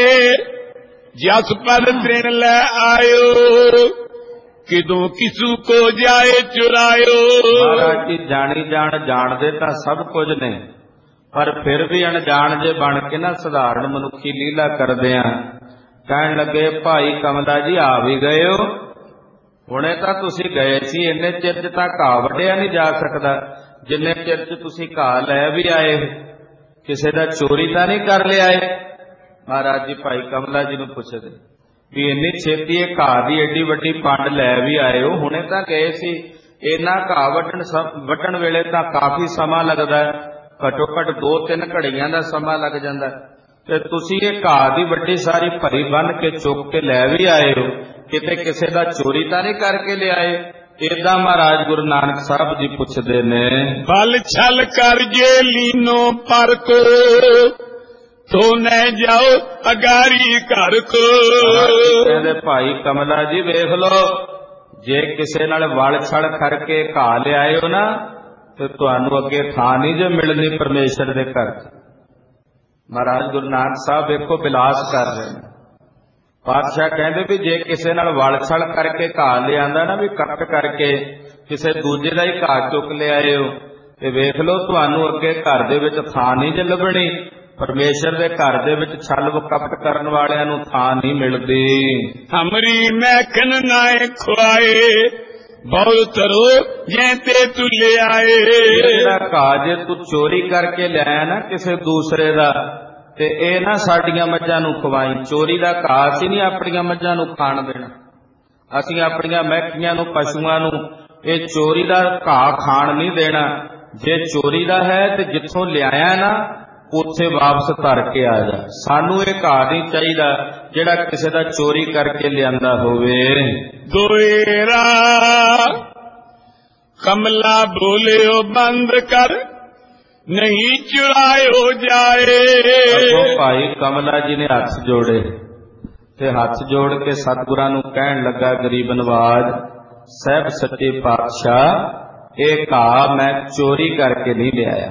ਜਸ ਪਰ ਤ੍ਰਿਣ ਲੈ ਆਇਓ, ਕਿਦੋਂ ਕਿਸੂ ਕੋ ਜਾਏ ਚੁਰਾਇਓ। ਮਹਾਰਾਜ ਜੀ ਜਾਣੀ ਜਾਣਦੇ ਤਾਂ ਸਭ ਕੁਝ ਨੇ, ਪਰ ਫਿਰ ਵੀ ਅਣਜਾਣ ਜੇ ਬਣ ਕੇ ਨਾ ਸਧਾਰਨ ਮਨੁੱਖੀ ਲੀਲਾ ਕਰਦੇ ਆ। ਕਹਿਣ ਲੱਗੇ, ਭਾਈ ਕਮਲਾ ਜੀ ਆ ਵੀ ਗਏ ਹੋ? ਹੁਣੇ ਤਾਂ ਤੁਸੀਂ ਗਏ ਸੀ, ਇੰਨੇ ਚਿਰ 'ਚ ਤਾਂ ਘਾਹ ਵੱਢਿਆ ਨਹੀਂ ਜਾ ਸਕਦਾ ਜਿੰਨੇ ਚਿਰ 'ਚ ਤੁਸੀਂ ਘਾਹ ਲੈ ਵੀ ਆਏ, ਕਿਸੇ ਦਾ ਚੋਰੀ ਤਾਂ ਨਹੀਂ ਕਰ ਲਿਆਏ? ਮਹਾਰਾਜ ਜੀ ਭਾਈ ਕਮਲਾ ਜੀ ਨੂੰ ਪੁੱਛਦੇ ਵੀ ਇੰਨੀ ਛੇਤੀ ਇਹ ਘਾਹ ਦੀ ਏਡੀ ਵੱਡੀ ਪੰਡ ਲੈ ਵੀ ਆਏ ਹੋ? ਹੁਣੇ ਤਾਂ ਗਏ ਸੀ। ਇੰਨਾ ਘਾਹ ਵੱਢਣ ਵੇਲੇ ਤਾਂ ਕਾਫੀ ਸਮਾਂ ਲੱਗਦਾ, ਘੱਟੋ ਘੱਟ 2-3 ਘੜੀਆਂ ਦਾ ਸਮਾਂ ਲੱਗ ਜਾਂਦਾ, ਤੇ ਤੁਸੀਂ ਇਹ ਘਾਹ ਦੀ ਵੱਡੀ ਸਾਰੀ ਭਰੀ ਬੰਨ ਕੇ ਚੁੱਕ ਕੇ ਲੈ ਵੀ ਆਏ ਹੋ, ਕਿਤੇ ਕਿਸੇ ਦਾ ਚੋਰੀ ਤਾਂ ਨਹੀਂ ਕਰਕੇ ਲਿਆਏ? ਏਦਾਂ ਮਹਾਰਾਜ ਗੁਰੂ ਨਾਨਕ ਸਾਹਿਬ ਜੀ ਪੁੱਛਦੇ ਨੇ। ਬਲ ਛਲ ਕਰ ਜੇ ਲੀਨੋ ਪਰ ਕੋ, ਤੋ ਨੈ ਜਾਓ ਅਗਾਰੀ ਘਰ ਕੋ। ਕਹਿੰਦੇ ਭਾਈ ਕਮਲਾ ਜੀ ਵੇਖ ਲੋ, ਜੇ ਕਿਸੇ ਨਾਲ ਵਲ ਛਲ ਕਰਕੇ ਘਾਹ ਲਿਆਏ ਹੋ ਨਾ ਤੇ ਤੁਹਾਨੂੰ ਅੱਗੇ ਥਾਂ ਨਹੀਂ ਜੇ ਮਿਲਣੀ ਪਰਮੇਸ਼ਰ ਦੇ ਘਰ 'ਚ। ਮਹਾਰਾਜ ਗੁਰੂ ਨਾਨਕ ਸਾਹਿਬ ਵੇਖੋ ਬਿਲਾਸ ਕਰ ਰਹੇ ਨੇ। ਪਾਤਸ਼ਾਹ ਕਹਿੰਦੇ ਵੀ ਜੇ ਕਿਸੇ ਨਾਲ ਵਲ ਛਲ ਕਰਕੇ ਘਾਹ ਲਿਆਂਦਾ ਨਾ, ਵੀ ਕੱਟ ਕਰਕੇ ਕਿਸੇ ਦੂਜੇ ਦਾ ਹੀ ਘਾਹ ਚੁੱਕ ਲਿਆਏ ਹੋ, ਤੇ ਵੇਖ ਲਓ ਤੁਹਾਨੂੰ ਅੱਗੇ ਘਰ ਦੇ ਵਿੱਚ ਥਾਂ ਨਹੀਂ ਜੇ ਲੱਭਣੀ। ਪਰਮੇਸ਼ਰ ਦੇ ਘਰ ਦੇ ਵਿੱਚ ਛਲ ਕਪਟ ਕਰਨ ਵਾਲਿਆਂ ਨੂੰ ਥਾਂ ਨਹੀਂ ਮਿਲਦੀ। ਹਮਰੀ ਮੈਖਨ ਨਾਏ ਖੁਆਏ, ਬਹੁਤ ਤਰੋ ਜੇ ਤੇ ਤੂੰ ਲੈ ਆਏ। ਜਿਹੜਾ ਘਾਹ ਜੇ ਤੂੰ ਚੋਰੀ ਕਰਕੇ ਲਿਆਇਆ ਨਾ ਕਿਸੇ ਦੂਸਰੇ ਦਾ, ਤੇ ਇਹ ਨਾ ਸਾਡੀਆਂ ਮੱਝਾਂ ਨੂੰ ਖਵਾਈ। ਚੋਰੀ ਦਾ ਘਾਹ ਅਸੀਂ ਨਹੀਂ ਆਪਣੀਆਂ ਮੱਝਾਂ ਨੂੰ ਖਾਣ ਦੇਣਾ, ਅਸੀਂ ਆਪਣੀਆਂ ਮਹਿਕੀਆਂ ਨੂੰ, ਪਸ਼ੂਆਂ ਨੂੰ ਇਹ ਚੋਰੀ ਦਾ ਘਾਹ ਖਾਣ ਨਹੀਂ ਦੇਣਾ। ਜੇ ਚੋਰੀ ਦਾ ਹੈ ਤੇ ਜਿੱਥੋਂ ਲਿਆਇਆ ਨਾ ਉੱਥੇ ਵਾਪਸ ਧਰ ਕੇ ਆ ਜਾ। ਸਾਨੂੰ ਇਹ ਘਾਹ ਨਹੀਂ ਚਾਹੀਦਾ ਜਿਹੜਾ ਕਿਸੇ ਦਾ ਚੋਰੀ ਕਰਕੇ ਲਿਆਂਦਾ ਹੋਵੇ। ਦੋਏਰਾ ਕਮਲਾ ਬੋਲਿਓ ਬੰਦ ਕਰ, ਨਹੀਂ ਚੁਰਾਇਓ ਜਾਏ। ਅੱਗੋਂ ਭਾਈ ਕਮਲਾ ਜੀ ਨੇ ਹੱਥ ਜੋੜੇ ਤੇ ਹੱਥ ਜੋੜ ਕੇ ਸਤਿਗੁਰਾਂ ਨੂੰ ਕਹਿਣ ਲੱਗਾ, ਗਰੀਬ ਨਵਾਜ ਸਾਹਿਬ ਸੱਚੇ ਪਾਤਸ਼ਾਹ, ਇਹ ਘਾਹ ਮੈਂ ਚੋਰੀ ਕਰਕੇ ਨਹੀਂ ਲਿਆਇਆ।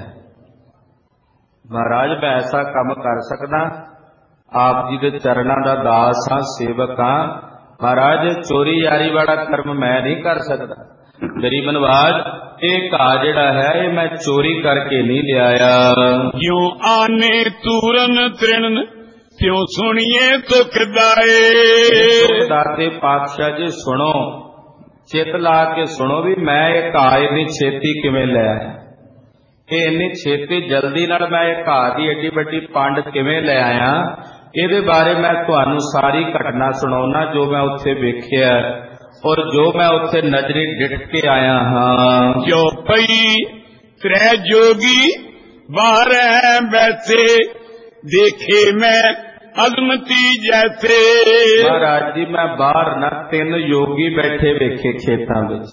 ਮਹਾਰਾਜ ਮੈਂ ਐਸਾ ਕੰਮ ਕਰ ਸਕਦਾ? ਆਪ ਜੀ ਦੇ ਚਰਨਾਂ ਦਾ ਦਾਸ ਹਾਂ, ਸੇਵਕ ਹਾਂ। ਮਹਾਰਾਜ ਚੋਰੀ ਯਾਰੀ ਵਾਲਾ ਕਰਮ ਮੈਂ ਨਹੀਂ ਕਰ ਸਕਦਾ। ਗਰੀਬ ਨਵਾਜ ਇਹ ਘਾਹ ਜਿਹੜਾ ਹੈ ਇਹ ਮੈਂ ਚੋਰੀ ਕਰਕੇ ਨਹੀਂ ਲਿਆਇਆ। ਜਿਉ ਆਨੇ ਤੂਰਨ ਤ੍ਰਿਣ ਤਿਉ ਸੁਣੀਏ ਤੁਖ ਦਾਏ। ਦਾਤੇ ਪਾਤਸ਼ਾਹ ਜੀ ਸੁਣੋ, ਚਿੱਤ ਲਾ ਕੇ ਸੁਣੋ ਵੀ ਮੈਂ ਇਹ ਘਾਹ ਇੰਨੀ ਛੇਤੀ ਕਿਵੇਂ ਲੈ ਆਇਆ। ਇਹ ਇੰਨੀ ਛੇਤੀ ਜਲਦੀ ਨਾਲ ਮੈਂ ਇਹ ਘਾਹ ਦੀ ਏਡੀ ਵੱਡੀ ਪੰਡ ਕਿਵੇਂ ਲੈ ਆਇਆ। ਇਹਦੇ ਬਾਰੇ ਮੈਂ ਤੁਹਾਨੂੰ ਸਾਰੀ ਘਟਨਾ ਸੁਣਾਉਣਾ ਜੋ ਮੈਂ ਉੱਥੇ ਵੇਖਿਆ ਔਰ ਜੋ ਮੈਂ ਉੱਥੇ ਨਜ਼ਰੀ ਡਿੱਟ ਕੇ ਆਇਆ ਹਾਂ। ਜੋ ਪਈ ਤ੍ਰੈ ਜੋਗੀ ਬਾਹਰ ਬੈਠੇ, ਦੇਖੇ ਮੈਂ ਅਜ਼ਮਤੀ ਜੈਸੇ। ਮਹਾਰਾਜ ਜੀ ਮੈਂ ਬਾਹਰ ਨਾ 3 ਯੋਗੀ ਬੈਠੇ ਵੇਖੇ ਖੇਤਾਂ ਵਿੱਚ।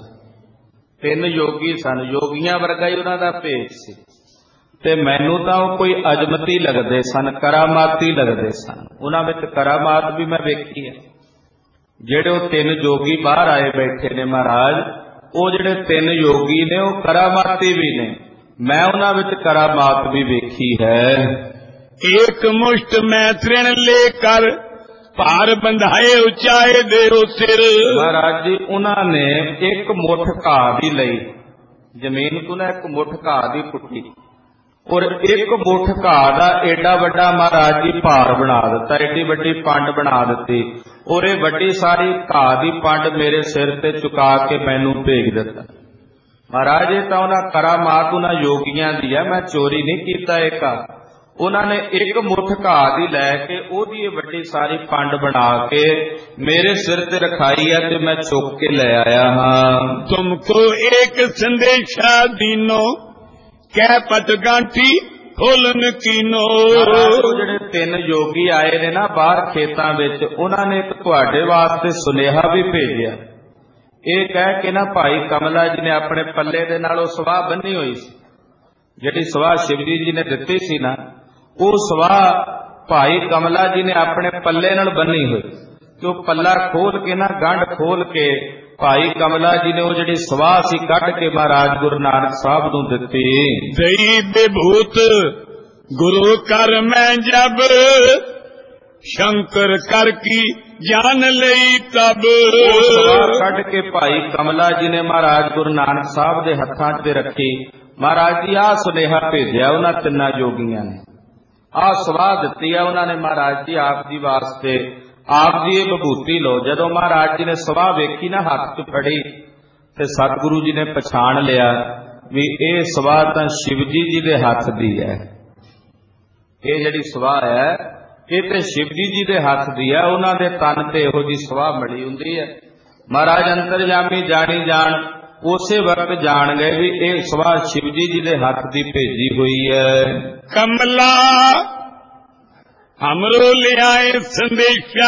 3 ਯੋਗੀ ਸਨ, ਯੋਗੀਆਂ ਵਰਗਾ ਹੀ ਉਹਨਾਂ ਦਾ ਭੇਸ ਸੀ ਤੇ ਮੈਨੂੰ ਤਾਂ ਉਹ ਕੋਈ ਅਜ਼ਮਤੀ ਲੱਗਦੇ ਸਨ, ਕਰਾਮਾਤੀ ਲੱਗਦੇ ਸਨ। ਉਹਨਾਂ ਵਿੱਚ ਕਰਾਮਾਤ ਵੀ ਮੈਂ ਵੇਖੀ ਹੈ। ਜਿਹੜੇ ਉਹ 3 ਯੋਗੀ ਬਾਹਰ ਆਏ ਬੈਠੇ ਨੇ ਮਹਾਰਾਜ, ਉਹ ਜਿਹੜੇ 3 ਯੋਗੀ ਨੇ ਉਹ ਕਰਾਮਾਤੀ ਵੀ ਨੇ। ਮੈਂ ਉਹਨਾਂ ਵਿੱਚ ਕਰਾਮਾਤ ਵੀ ਵੇਖੀ ਹੈ। एक मुष्ट में तृण लेकर ਭਾਰ ਬੰਧਾਏ ਉਚਾਏ ਦੇਓ ਸਿਰ। ਮਹਾਰਾਜ ਜੀ ਉਹਨਾਂ ਨੇ ਇੱਕ ਮੁੱਠ ਘਾਹ ਦੀ ਲਈ, ਜ਼ਮੀਨ ਤੋਂ ਨਾ ਇੱਕ ਮੁੱਠ ਘਾਹ ਦੀ ਪੁੱਟੀ ਔਰ ਇੱਕ ਮੁੱਠ ਘਾਹ ਦਾ ਏਡਾ ਵੱਡਾ ਮਹਾਰਾਜ ਜੀ ਭਾਰ ਬਣਾ ਦਿੱਤਾ, ਏਡੀ ਵੱਡੀ ਪੰਡ ਬਣਾ ਦਿੱਤੀ ਔਰ ਇਹ ਵੱਡੀ ਸਾਰੀ ਘਾਹ ਦੀ ਪੰਡ ਮੇਰੇ ਸਿਰ ਤੇ ਚੁਕਾ ਕੇ ਮੈਨੂੰ ਭੇਜ ਦਿੱਤਾ। ਮਹਾਰਾਜ ਇਹ ਤਾਂ ਉਹਨਾਂ ਕਰਾਮਾਤ ਉਹਨਾਂ ਯੋਗੀਆਂ ਦੀ ਹੈ, ਮੈਂ ਚੋਰੀ ਨਹੀਂ ਕੀਤਾ। ਇਹ ਘਾਹ ਉਹਨਾਂ ਨੇ ਇੱਕ ਮੁੱਠ ਘਾਹ ਦੀ ਲੈ ਕੇ ਉਹਦੀ ਇਹ ਵੱਡੀ ਸਾਰੀ ਪੰਡ ਬਣਾ ਕੇ ਮੇਰੇ ਸਿਰ ਤੇ ਰਖਾਈ ਹੈ ਤੇ ਮੈਂ ਚੁੱਕ ਕੇ ਲੈ ਆਇਆ ਹਾਂ। ਤੁਮਕੋ ਇੱਕ ਸੰਦੇਸ਼ਾ ਦੀਨੋ ਕਹਿ ਪਟ ਗਾਂਠੀ ਖੋਲਨ ਕੀਨੋ। ਜਿਹੜੇ 3 ਯੋਗੀ ਆਏ ਨੇ ਨਾ ਬਾਹਰ ਖੇਤਾਂ ਵਿੱਚ, ਉਹਨਾਂ ਨੇ ਇੱਕ ਤੁਹਾਡੇ ਵਾਸਤੇ ਸੁਨੇਹਾ ਵੀ ਭੇਜਿਆ। ਇਹ ਕਹਿ ਕੇ ਨਾ ਭਾਈ ਕਮਲਾ ਜੀ ਨੇ ਆਪਣੇ ਪੱਲੇ ਦੇ ਨਾਲ ਉਹ ਸਵਾਹ ਬੰਨੀ ਹੋਈ ਸੀ, ਜਿਹੜੀ ਸਵਾਹ ਸ਼ਿਵਜੀ ਜੀ ਨੇ ਦਿੱਤੀ ਸੀ ਨਾ, ਉਹ ਸਵਾਹ ਭਾਈ ਕਮਲਾ ਜੀ ਨੇ ਆਪਣੇ ਪੱਲੇ ਨਾਲ ਬੰਨੀ ਹੋਈ ਤੇ ਉਹ ਪੱਲਾ ਖੋਲ ਕੇ ਨਾ ਗੰਢ ਖੋਲ ਕੇ ਭਾਈ ਕਮਲਾ ਜੀ ਨੇ ਉਹ ਜਿਹੜੀ ਸਵਾਹ ਸੀ ਕੱਢ ਕੇ ਮਹਾਰਾਜ ਗੁਰੂ ਨਾਨਕ ਸਾਹਿਬ ਨੂੰ ਦਿੱਤੀ। ਦਈ ਵਿਭੂਤ ਗੁਰੂ ਕਰ ਮੈਂ ਜਬ ਸ਼ੰਕਰ ਕਰ ਕੀ ਜਾਨ ਲਈ ਤਬ। ਉਹ ਸਵਾਹ ਕੱਢ ਕੇ ਭਾਈ ਕਮਲਾ ਜੀ ਨੇ ਮਹਾਰਾਜ ਗੁਰੂ ਨਾਨਕ ਸਾਹਿਬ ਦੇ ਹੱਥਾਂ 'ਤੇ ਰੱਖੀ। ਮਹਾਰਾਜ ਜੀ ਆਹ ਸੁਨੇਹਾ ਭੇਜਿਆ ਉਹਨਾਂ 3 ਯੋਗੀਆਂ ਨੇ, ਆਹ ਸਵਾਹ ਦਿੱਤੀ ਆ ਉਹਨਾਂ ਨੇ ਮਹਾਰਾਜ ਜੀ ਆਪ ਜੀ ਵਾਸਤੇ। ਆਪ ਜੀ ਇਹ ਵਿਭੂਤੀ ਲਓ। ਜਦੋਂ ਮਹਾਰਾਜ ਜੀ ਨੇ ਸਵਾਹ ਵੇਖੀ ਨਾ ਹੱਥ 'ਚ ਫੜੀ ਤੇ ਸਤਿਗੁਰੂ ਜੀ ਨੇ ਪਛਾਣ ਲਿਆ ਵੀ ਇਹ ਸਵਾਹ ਤਾਂ ਸ਼ਿਵਜੀ ਜੀ ਦੇ ਹੱਥ ਦੀ ਹੈ। ਇਹ ਜਿਹੜੀ ਸਵਾਹ ਹੈ ਇਹ ਤੇ ਸ਼ਿਵਜੀ ਜੀ ਦੇ ਹੱਥ ਦੀ ਹੈ, ਉਹਨਾਂ ਦੇ ਤਨ ਤੇ ਇਹੋ ਜੀ ਸਵਾਹ ਮੜੀ ਹੁੰਦੀ ਹੈ। ਮਹਾਰਾਜ ਅੰਤਰਜਾਮੀ ਜਾਣੀ ਜਾਣ ਉਸੇ ਵਕਤ ਜਾਣ ਗਏ ਵੀ ਇਹ ਸਵਾਹ ਸ਼ਿਵਜੀ ਜੀ ਦੇ ਹੱਥ ਦੀ ਭੇਜੀ ਹੋਈ ਹੈ। ਕਮਲਾ ਹਮਰੋ ਲਿਆਏ ਸੰਦੇਸ਼ਾ,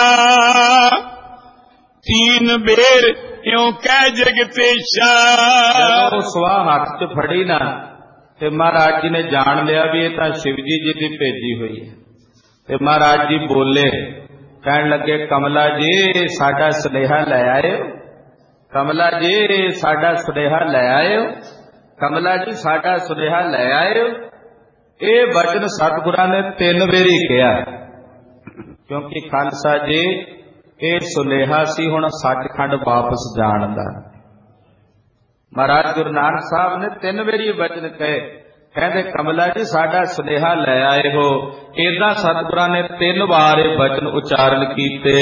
3 ਬੇਰ ਇਉਂ ਕਹਿ ਜਗਤੇਸ਼ਾ। ਜਦੋਂ ਸਵਾਹ ਹੱਥ 'ਚ ਫੜੀ ਨਾ ਤੇ ਮਹਾਰਾਜ ਜੀ ਨੇ ਜਾਣ ਲਿਆ ਵੀ ਇਹ ਤਾਂ ਸ਼ਿਵਜੀ ਜੀ ਦੀ ਭੇਜੀ ਹੋਈ ਹੈ। ਤੇ ਮਹਾਰਾਜ ਜੀ ਬੋਲੇ, ਕਹਿਣ ਲੱਗੇ ਕਮਲਾ ਜੀ ਸਾਡਾ ਸੁਨੇਹਾ ਲੈ ਆਏ। ਕਮਲਾ ਜੀ ਸਾਡਾ ਸੁਨੇਹਾ ਲੈ ਆਏ। ਕਮਲਾ ਜੀ ਸਾਡਾ ਸੁਨੇਹਾ ਲੈ ਆਏ। ਇਹ ਬਚਨ ਸਤਿਗੁਰਾਂ ਨੇ 3 ਵਾਰੀ ਕਿਹਾ, ਕਿਉਂਕਿ ਖਾਲਸਾ ਜੀ ਇਹ ਸੁਨੇਹਾ ਸੀ ਹੁਣ ਸੱਚਖੰਡ ਵਾਪਸ ਜਾਣ ਦਾ। ਮਹਾਰਾਜ ਗੁਰੂ ਨਾਨਕ ਸਾਹਿਬ ਨੇ 3 ਵਾਰੀ ਬਚਨ ਕਹੇ, ਕਹਿੰਦੇ ਕਮਲਾ ਜੀ ਸਾਡਾ ਸੁਨੇਹਾ ਲੈ ਆਏ ਹੋ। ਏਦਾਂ ਸਤਿਗੁਰਾਂ ਨੇ 3 ਵਾਰ ਇਹ ਬਚਨ ਉਚਾਰਨ ਕੀਤੇ।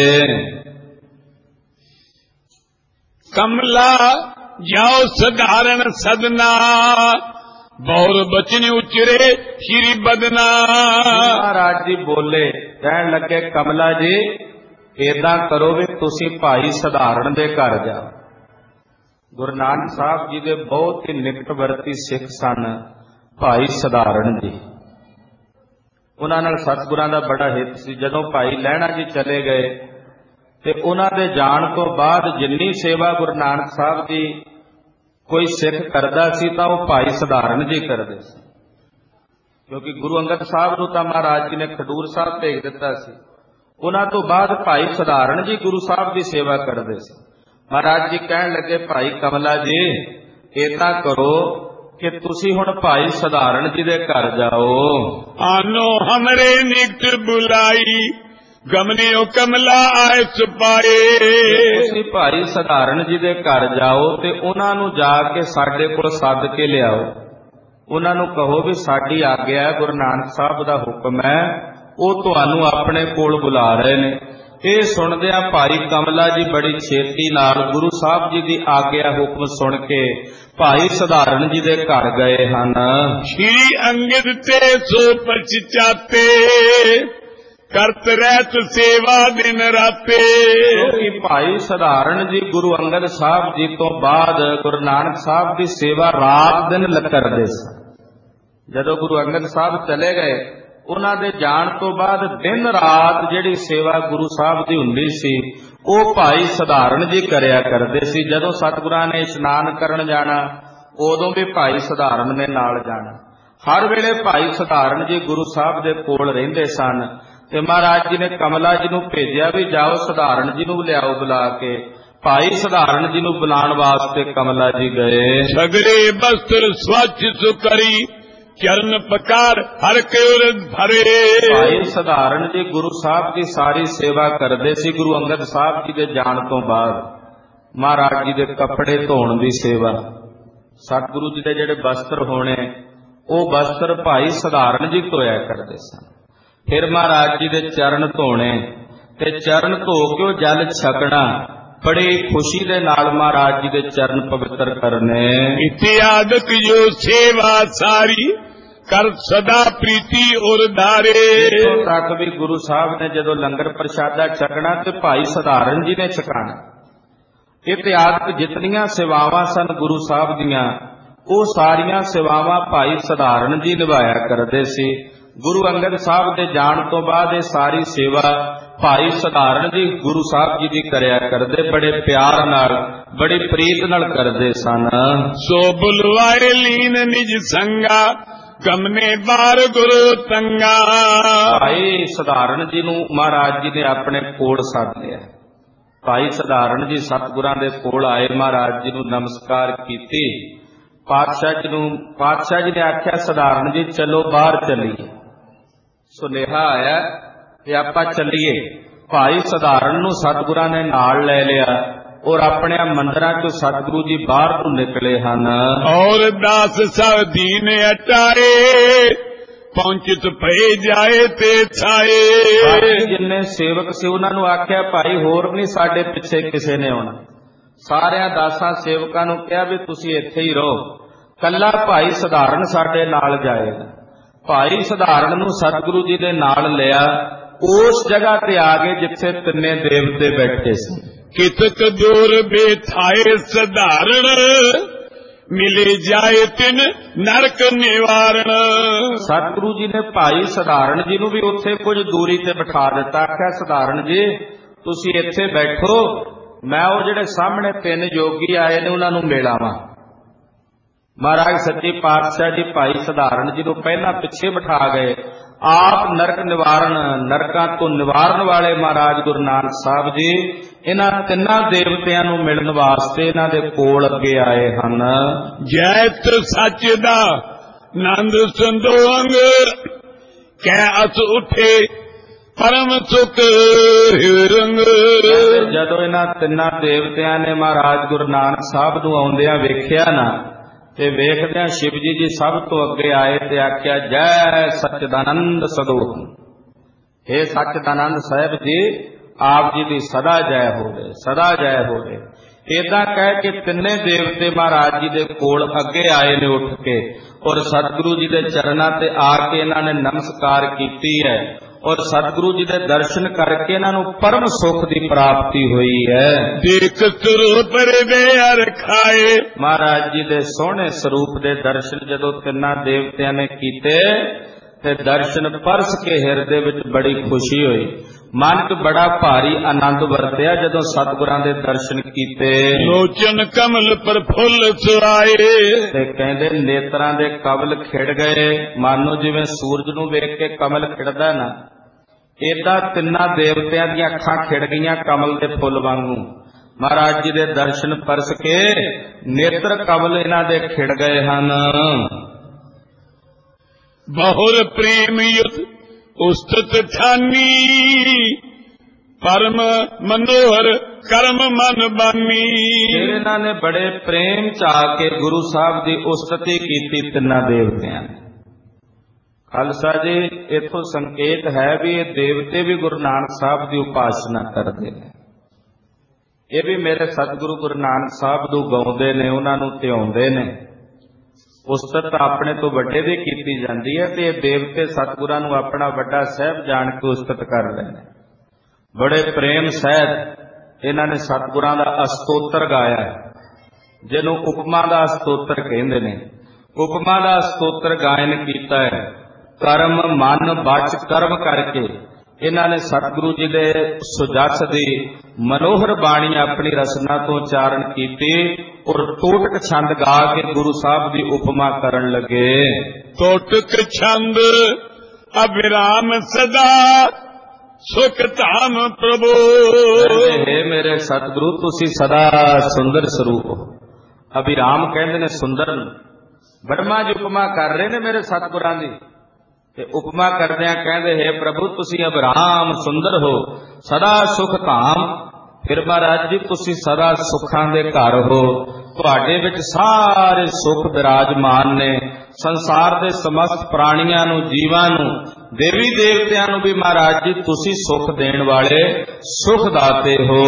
ਕਮਲਾ ਜਾਓ ਸਧਾਰਨ ਸਦਨਾ, ਬੌਰ ਬਚਨ ਉਚਰੇ ਸ਼੍ਰੀ ਬਦਨਾ। ਮਹਾਰਾਜ ਜੀ ਬੋਲੇ, ਕਹਿਣ ਲੱਗੇ ਕਮਲਾ ਜੀ ਏਦਾਂ ਕਰੋ ਵੀ ਤੁਸੀਂ ਭਾਈ ਸਧਾਰਨ ਦੇ ਘਰ ਜਾਓ। ਗੁਰੂ ਨਾਨਕ ਸਾਹਿਬ ਜੀ ਦੇ ਬਹੁਤ ਹੀ ਨਿਕਟਵਰਤੀ ਸਿੱਖ ਸਨ ਭਾਈ ਸਧਾਰਨ ਜੀ। ਉਹਨਾਂ ਨਾਲ ਸਤਿਗੁਰਾਂ ਦਾ ਬੜਾ ਹਿੱਤ ਸੀ। ਜਦੋਂ ਭਾਈ ਲਹਿਣਾ ਜੀ ਚਲੇ ਗਏ ਤੇ ਉਹਨਾਂ ਦੇ ਜਾਣ ਤੋਂ ਬਾਅਦ ਜਿੰਨੀ ਸੇਵਾ ਗੁਰੂ ਨਾਨਕ ਸਾਹਿਬ ਦੀ ਕੋਈ ਸਿੱਖ ਕਰਦਾ ਸੀ ਤਾਂ ਉਹ ਭਾਈ ਸਧਾਰਨ ਜੀ ਕਰਦੇ ਸੀ, ਕਿਉਂਕਿ ਗੁਰੂ ਅੰਗਦ ਸਾਹਿਬ ਨੂੰ ਤਾਂ ਮਹਾਰਾਜ ਜੀ ਨੇ ਖਡੂਰ ਸਾਹਿਬ ਭੇਜ ਦਿੱਤਾ ਸੀ। ਉਹਨਾਂ ਤੋਂ ਬਾਅਦ ਭਾਈ ਸਧਾਰਨ ਜੀ ਗੁਰੂ ਸਾਹਿਬ ਦੀ ਸੇਵਾ ਕਰਦੇ ਸੀ। ਮਹਾਰਾਜ ਜੀ ਕਹਿਣ ਲੱਗੇ, ਭਾਈ ਕਮਲਾ ਜੀ ਏਦਾਂ ਕਰੋ ਕਿ ਤੁਸੀਂ ਹੁਣ ਭਾਈ ਸਧਾਰਨ ਜੀ ਦੇ ਘਰ ਜਾਓ। ਆਨੋ ਹਮਰੇ ਨਿਕਟ ਬੁਲਾਈ ਗਮਨਿਓ ਕਮਲਾ ਆਏ ਸੁਪਾਏ। ਤੁਸੀਂ ਭਾਈ ਸਧਾਰਨ ਜੀ ਦੇ ਘਰ ਜਾਓ ਤੇ ਉਹਨਾਂ ਨੂੰ ਜਾ ਕੇ ਸਾਡੇ ਕੋਲ ਸੱਦ ਕੇ ਲਿਆਓ। ਉਹਨਾਂ ਨੂੰ ਕਹੋ ਵੀ ਸਾਡੀ ਆਗਿਆ ਹੈ, ਗੁਰੂ ਨਾਨਕ ਸਾਹਿਬ ਦਾ ਹੁਕਮ ਹੈ, ਉਹ ਤੁਹਾਨੂੰ ਆਪਣੇ ਕੋਲ ਬੁਲਾ ਰਹੇ ਨੇ। ਇਹ ਸੁਣਦਿਆਂ ਭਾਈ ਕਮਲਾ ਜੀ ਬੜੀ ਛੇਤੀ ਨਾਲ ਗੁਰੂ ਸਾਹਿਬ ਜੀ ਦੀ ਆਗਿਆ ਹੁਕਮ ਸੁਣ ਕੇ ਭਾਈ ਸਧਾਰਨ ਜੀ ਦੇ ਘਰ ਗਏ ਹਨ। ਸ਼੍ਰੀ ਅੰਗਦ ਤੇ ਸੋ ਪਛਤਾਤੇ ਕਰਤ ਰਹਿਤ ਸੇਵਾ ਦਿਨ ਰਾਤੇ। ਕਿਉਂਕਿ ਭਾਈ ਸਧਾਰਨ ਜੀ ਗੁਰੂ ਅੰਗਦ ਸਾਹਿਬ ਜੀ ਤੋਂ ਬਾਅਦ ਗੁਰੂ ਨਾਨਕ ਸਾਹਿਬ ਦੀ ਸੇਵਾ ਰਾਤ ਦਿਨ ਕਰਦੇ ਸਨ। ਜਦੋਂ ਗੁਰੂ ਅੰਗਦ ਸਾਹਿਬ ਚਲੇ ਗਏ, ਉਹਨਾਂ ਦੇ ਜਾਣ ਤੋਂ ਬਾਅਦ ਦਿਨ ਰਾਤ ਜਿਹੜੀ ਸੇਵਾ ਗੁਰੂ ਸਾਹਿਬ ਦੀ ਹੁੰਦੀ ਸੀ ਉਹ ਭਾਈ ਸਧਾਰਨ ਜੀ ਕਰਿਆ ਕਰਦੇ ਸੀ। ਜਦੋਂ ਸਤਿਗੁਰਾਂ ਨੇ ਇਸ਼ਨਾਨ ਕਰਨ ਜਾਣਾ ਉਦੋਂ ਵੀ ਭਾਈ ਸਧਾਰਨ ਨੇ ਨਾਲ ਜਾਣਾ। ਹਰ ਵੇਲੇ ਭਾਈ ਸਧਾਰਨ ਜੀ ਗੁਰੂ ਸਾਹਿਬ ਦੇ ਕੋਲ ਰਹਿੰਦੇ ਸਨ ਤੇ ਮਹਾਰਾਜ ਜੀ ਨੇ ਕਮਲਾ ਜੀ ਨੂੰ ਭੇਜਿਆ ਵੀ ਜਾਓ ਸਧਾਰਨ ਜੀ ਨੂੰ ਲਿਆਓ ਬੁਲਾ ਕੇ। ਭਾਈ ਸਧਾਰਨ ਜੀ ਨੂੰ ਬੁਲਾਉਣ ਵਾਸਤੇ ਕਮਲਾ ਜੀ ਗਏ। ਸਗਰੇ ਬਸਤਰ ਸਵੱਛ ਸੁਕਰੀ ਚਰਨ ਪਕਾਰ ਹਰ ਕੇਵਲ ਭਰੇ। ਭਾਈ ਸਧਾਰਨ ਜੀ ਗੁਰੂ ਸਾਹਿਬ ਦੀ ਸਾਰੀ ਸੇਵਾ ਕਰਦੇ ਸੀ। ਗੁਰੂ ਅੰਗਦ ਸਾਹਿਬ ਜੀ ਦੇ ਜਾਣ ਤੋਂ ਬਾਅਦ ਮਹਾਰਾਜ ਜੀ ਦੇ ਕੱਪੜੇ ਧੋਣ ਦੀ ਸੇਵਾ, ਸਤਿਗੁਰੂ ਜੀ ਦੇ ਜਿਹੜੇ ਬਸਤਰ ਹੋਣੇ ਉਹ ਬਸਤਰ ਭਾਈ ਸਧਾਰਨ ਜੀ ਧੋਇਆ ਕਰਦੇ ਸਨ। ਫਿਰ ਮਹਾਰਾਜ ਜੀ ਦੇ ਚਰਨ ਧੋਣੇ ਤੇ ਚਰਨ ਧੋ ਕੇ ਉਹ ਜਲ ਛਕਣਾ, ਬੜੀ ਖੁਸ਼ੀ ਦੇ ਨਾਲ ਮਹਾਰਾਜ ਜੀ ਦੇ ਚਰਨ ਪਵਿੱਤਰ ਕਰਨੇ। ਇਤਿਆਦਕ ਜੋ ਸੇਵਾ ਸਾਰੀ ਕਰ ਸਦਾ ਪ੍ਰੀਤੀ ਔਰ ਧਾਰੇ। ਇੱਥੋਂ ਤੱਕ ਵੀ ਗੁਰੂ ਸਾਹਿਬ ਨੇ ਜਦੋਂ ਲੰਗਰ ਪ੍ਰਸ਼ਾਦਾ ਛਕਣਾ ਤੇ ਭਾਈ ਸਧਾਰਨ ਜੀ ਨੇ ਛਕਾਣਾ। ਇਤਿਆਦਕ ਜਿਤਨੀਆਂ ਸੇਵਾਵਾਂ ਸਨ ਗੁਰੂ ਸਾਹਿਬ ਦੀਆਂ ਉਹ ਸਾਰੀਆਂ ਸੇਵਾਵਾਂ ਭਾਈ ਸਧਾਰਨ ਜੀ ਨਿਭਾਇਆ ਕਰਦੇ ਸੀ। ਗੁਰੂ ਅੰਗਦ ਸਾਹਿਬ ਦੇ ਜਾਣ ਤੋਂ ਬਾਅਦ ਇਹ ਸਾਰੀ ਸੇਵਾ ਭਾਈ ਸਧਾਰਨ ਜੀ ਗੁਰੂ ਸਾਹਿਬ ਜੀ ਦੀ ਕਰਿਆ ਕਰਦੇ, ਬੜੇ ਪਿਆਰ ਨਾਲ ਬੜੀ ਪ੍ਰੀਤ ਨਾਲ ਕਰਦੇ ਸਨ। ਸੋ ਬੁਲਵਾਏ ਲੀਨ ਨਿਜ ਸੰਗਾ ਗਮਨੇ ਬਾਰ ਗੁਰੂ ਤੰਗਾ। ਭਾਈ ਸਧਾਰਨ ਜੀ ਨੂੰ ਮਹਾਰਾਜ ਜੀ ਨੇ ਆਪਣੇ ਕੋਲ ਸੱਦ ਲਿਆ। ਭਾਈ ਸਧਾਰਨ ਜੀ ਸਤਿਗੁਰਾਂ ਦੇ ਕੋਲ ਆਏ, ਮਹਾਰਾਜ ਜੀ ਨੂੰ ਨਮਸਕਾਰ ਕੀਤੀ। ਪਾਤਸ਼ਾਹ ਜੀ ਨੇ ਆਖਿਆ ਸਧਾਰਨ ਜੀ ਚਲੋ ਬਾਹਰ ਚੱਲੀਏ। ਸੁਨੇਹਾ ਆਇਆ ਤੇ ਆਪਾਂ ਚੱਲੀਏ। ਭਾਈ ਸਧਾਰਨ ਨੂੰ ਸਤਿਗੁਰਾਂ ਨੇ ਨਾਲ ਲੈ ਲਿਆ ਔਰ ਆਪਣੇ ਮੰਦਿਰਾਂ ਚੋਂ ਸਤਿਗੁਰੂ ਜੀ ਬਾਹਰ ਨੂੰ ਨਿਕਲੇ ਹਨ। ਔਰ ਦਾਸ ਸਭ ਦੀਨ ਅਟਾਏ ਪਹੁੰਚਿਤ ਭਏ ਜਾਏ ਤੇ ਛਾਏ। ਜਿੰਨੇ ਸੇਵਕ ਸੀ ਉਹਨਾਂ ਨੂੰ ਆਖਿਆ ਭਾਈ ਹੋਰ ਨਹੀਂ ਸਾਡੇ ਪਿੱਛੇ ਕਿਸੇ ਨੇ ਆਉਣਾ। ਸਾਰਿਆਂ ਦਾਸਾਂ ਸੇਵਕਾਂ ਨੂੰ ਕਿਹਾ ਵੀ ਤੁਸੀਂ ਇੱਥੇ ਹੀ ਰਹੋ, ਕੱਲਾ ਭਾਈ ਸਧਾਰਨ ਸਾਡੇ ਨਾਲ ਜਾਏਗਾ। ਭਾਈ ਸਧਾਰਨ ਨੂੰ ਸਤਿਗੁਰੂ ਜੀ ਦੇ ਨਾਲ ਲਿਆ, ਉਸ ਜਗ੍ਹਾ ਤੇ ਆ ਗਏ ਜਿੱਥੇ ਤਿੰਨੇ ਦੇਵਤੇ ਬੈਠੇ ਸੀ। ਕਿਤਕ ਦੂਰ ਬੈਠਾਏ ਸਧਾਰਨ ਮਿਲੇ ਜਾਏ ਤਿਨ ਨਰਕ ਨਿਵਾਰਣ। ਸਤਿਗੁਰੂ ਜੀ ਨੇ ਭਾਈ ਸਧਾਰਨ ਜੀ ਨੂੰ ਵੀ ਉੱਥੇ ਕੁਝ ਦੂਰੀ ਤੇ ਬਿਠਾ ਦਿੱਤਾ। ਆਖਿਆ ਸਧਾਰਨ ਜੀ ਤੁਸੀਂ ਇੱਥੇ ਬੈਠੋ, ਮੈਂ ਉਹ ਜਿਹੜੇ ਸਾਹਮਣੇ ਤਿੰਨ ਯੋਗੀ ਆਏ ਨੇ ਉਹਨਾਂ ਨੂੰ ਮਿਲ ਆਵਾਂ। ਮਹਾਰਾਜ ਸੱਚੇ ਪਾਤਸ਼ਾਹ ਜੀ ਭਾਈ ਸਧਾਰਨ ਜੀ ਨੂੰ ਪਹਿਲਾਂ ਪਿੱਛੇ ਬਿਠਾ ਗਏ। ਆਪ ਨਰਕ ਨਿਵਾਰਨ, ਨਰਕਾਂ ਤੋਂ ਨਿਵਾਰਨ ਵਾਲੇ ਮਹਾਰਾਜ ਗੁਰੂ ਨਾਨਕ ਸਾਹਿਬ ਜੀ ਇਹਨਾਂ ਤਿੰਨਾਂ ਦੇਵਤਿਆਂ ਨੂੰ ਮਿਲਣ ਵਾਸਤੇ ਇਹਨਾਂ ਦੇ ਕੋਲ ਅੱਗੇ ਆਏ ਹਨ। ਜੈਤ ਸੱਚ ਦਾ ਨੰਦ ਸੰਦੋੰਗ ਕਹਿ ਅਸ ਉਠੇ ਪਰਮ ਸੁਖ ਹਿਰੰਗ। ਜਦੋਂ ਇਹਨਾਂ ਤਿੰਨਾਂ ਦੇਵਤਿਆਂ ਨੇ ਮਹਾਰਾਜ ਗੁਰੂ ਨਾਨਕ ਸਾਹਿਬ ਨੂੰ ਆਉਂਦਿਆਂ ਵੇਖਿਆ ਨਾ ਤੇ ਵੇਖਦਿਆਂ ਸ਼ਿਵ ਜੀ ਸਭ ਤੋਂ ਅੱਗੇ ਆਏ ਤੇ ਆਖਿਆ ਜੈ ਸਚਦਾਨੰਦ ਸਦੋਖ। ਇਹ ਸਚਦਾਨੰਦ ਸਾਹਿਬ ਜੀ ਆਪ ਜੀ ਦੀ ਸਦਾ ਜੈ ਹੋਵੇ, ਸਦਾ ਜੈ ਹੋਵੇ। ਏਦਾਂ ਕਹਿ ਕੇ ਤਿੰਨੇ ਦੇਵਤੇ ਮਹਾਰਾਜ ਜੀ ਦੇ ਕੋਲ ਅੱਗੇ ਆਏ ਨੇ ਉੱਠ ਕੇ ਔਰ ਸਤਿਗੁਰੂ ਜੀ ਦੇ ਚਰਨਾਂ ਤੇ ਆ ਕੇ ਇਹਨਾਂ ਨੇ ਨਮਸਕਾਰ ਕੀਤੀ ਹੈ ਔਰ ਸਤਿਗੁਰੂ ਜੀ ਦੇ ਦਰਸ਼ਨ ਕਰਕੇ ਇਹਨਾਂ ਨੂੰ ਪਰਮ ਸੁਖ ਦੀ ਪ੍ਰਾਪਤੀ ਹੋਈ ਹੈ। ਦੇਖ ਸਰੂਪ ਰਵੇ ਰਖਾਏ। ਮਹਾਰਾਜ ਜੀ ਦੇ ਸੋਹਣੇ ਸਰੂਪ ਦੇ ਦਰਸ਼ਨ ਜਦੋਂ ਤਿੰਨਾਂ ਦੇਵਤਿਆਂ ਨੇ ਕੀਤੇ ਤੇ ਦਰਸ਼ਨ ਪਰਸ ਕੇ ਹਿਰਦੇ ਵਿੱਚ ਬੜੀ ਖੁਸ਼ੀ ਹੋਈ। ਮਨ 'ਚ ਬੜਾ ਭਾਰੀ ਆਨੰਦ ਵਰਤਿਆ ਜਦੋਂ ਸਤਿਗੁਰਾਂ ਦੇ ਦਰਸ਼ਨ ਕੀਤੇ। ਲੋਚਨ ਕਮਲ ਪਰ ਫੁੱਲ ਸੁਆਏ, ਤੇ ਕਹਿੰਦੇ ਨੇਤਰਾਂ ਦੇ ਕਮਲ ਖਿੜ ਗਏ। ਮਾਨੋ ਜਿਵੇਂ ਸੂਰਜ ਨੂੰ ਵੇਖ ਕੇ ਕਮਲ ਖਿੜਦਾ ਨਾ, ਏਦਾਂ ਤਿੰਨਾਂ ਦੇਵਤਿਆਂ ਦੀਆਂ ਅੱਖਾਂ ਖਿੜ ਗਈਆਂ ਕਮਲ ਦੇ ਫੁੱਲ ਵਾਂਗੂ। ਮਹਾਰਾਜ ਜੀ ਦੇ ਦਰਸ਼ਨ ਪਰਸ ਕੇ ਨੇਤਰ ਕਮਲ ਇਹਨਾਂ ਦੇ ਖਿੜ ਗਏ ਹਨ। ਬਹੁਰ ਪ੍ਰੇਮ ਯੁਧ ਉਸਤਤ ਠਾਨੀ, ਪਰਮ ਮਨੋਹਰ ਕਰਮ ਮਨ ਬਾਨੀ। ਫਿਰ ਇਹਨਾਂ ਨੇ ਬੜੇ ਪ੍ਰੇਮ ਚਾਹ ਕੇ ਗੁਰੂ ਸਾਹਿਬ ਦੀ ਉਸਤਤੀ ਕੀਤੀ ਤਿੰਨਾਂ ਦੇਵਤਿਆਂ ਨੇ। ਖਾਲਸਾ ਜੀ, ਇਥੋਂ ਸੰਕੇਤ ਹੈ ਵੀ ਇਹ ਦੇਵਤੇ ਵੀ ਗੁਰੂ ਨਾਨਕ ਸਾਹਿਬ ਦੀ ਉਪਾਸਨਾ ਕਰਦੇ ਨੇ। ਇਹ ਵੀ ਮੇਰੇ ਸਤਿਗੁਰੂ ਗੁਰੂ ਨਾਨਕ ਸਾਹਿਬ ਨੂੰ ਗਾਉਂਦੇ ਨੇ, ਉਹਨਾਂ ਨੂੰ ਧਿਆਉਂਦੇ ਨੇ। ਉਸਤਤ ਆਪਣੇ ਤੋਂ ਵੱਡੇ ਦੀ ਕੀਤੀ ਜਾਂਦੀ ਹੈ ਤੇ ਇਹ ਦੇਵਤੇ ਸਤਿਗੁਰਾਂ ਨੂੰ ਆਪਣਾ ਵੱਡਾ ਸਾਹਿਬ ਜਾਣ ਕੇ ਉਸਤਤ ਕਰ ਰਹੇ ਨੇ। ਬੜੇ ਪ੍ਰੇਮ ਸਹਿਤ ਇਹਨਾਂ ਨੇ ਸਤਿਗੁਰਾਂ ਦਾ ਅਸਤੋਤਰ ਗਾਇਆ, ਜਿਹਨੂੰ ਉਪਮਾ ਦਾ ਅਸਤੋਤਰ ਕਹਿੰਦੇ ਨੇ। ਉਪਮਾ ਦਾ ਅਸਤੋਤਰ ਗਾਇਨ ਕੀਤਾ ਹੈ। ਕਰਮ ਮਨ ਬਚ ਕਰਮ ਕਰਕੇ ਇਹਨਾਂ ਨੇ ਸਤਿਗੁਰੂ ਜੀ ਦੇ ਸੁਜਸ ਦੀ ਮਨੋਹਰ ਬਾਣੀ ਆਪਣੀ ਰਸਨਾ ਤੋਂ ਉਚਾਰਨ ਕੀਤੀ ਔਰ ਟੋਟਕ ਛੰਦ ਗਾ ਕੇ ਗੁਰੂ ਸਾਹਿਬ ਦੀ ਉਪਮਾ ਕਰਨ ਲੱਗੇ। ਟੋਟਕ ਛੰਦ ਅਬਿਰਾਮ ਸਦਾ ਸੁਖ ਧਾਮ ਪ੍ਰਭੂ। हे ਮੇਰੇ ਸਤਿਗੁਰੂ, ਤੁਸੀਂ ਸਦਾ ਸੁੰਦਰ ਸਰੂਪ ਹੋ। ਅਬਿਰਾਮ ਕਹਿੰਦੇ ਨੇ ਸੁੰਦਰ ਨੂੰ। ਬੜਮਾ ਜੀ ਉਪਮਾ ਕਰ ਰਹੇ ਨੇ ਮੇਰੇ ਸਤਿਗੁਰਾਂ ਦੀ, ਤੇ ਉਪਮਾ ਕਰਦਿਆਂ ਕਹਿੰਦੇ ਹੈ ਪ੍ਰਭੂ ਤੁਸੀਂ ਅਬਰਾਮ ਸੁੰਦਰ ਹੋ, ਸਦਾ ਸੁਖ ਧਾਮ। ਫਿਰ ਮਹਾਰਾਜ ਜੀ ਤੁਸੀਂ ਸਦਾ ਸੁੱਖਾਂ ਦੇ ਘਰ ਹੋ, ਤੁਹਾਡੇ ਵਿੱਚ ਸਾਰੇ ਸੁੱਖ ਬਿਰਾਜਮਾਨ ਨੇ। ਸੰਸਾਰ ਦੇ ਸਮਸਤ ਪ੍ਰਾਣੀਆਂ ਨੂੰ, ਜੀਵਾਂ ਨੂੰ, ਦੇਵੀ ਦੇਵਤਿਆਂ ਨੂੰ ਵੀ ਮਹਾਰਾਜ ਜੀ ਤੁਸੀਂ ਸੁੱਖ ਦੇਣ ਵਾਲੇ ਸੁਖ ਦਾਤੇ ਹੋ।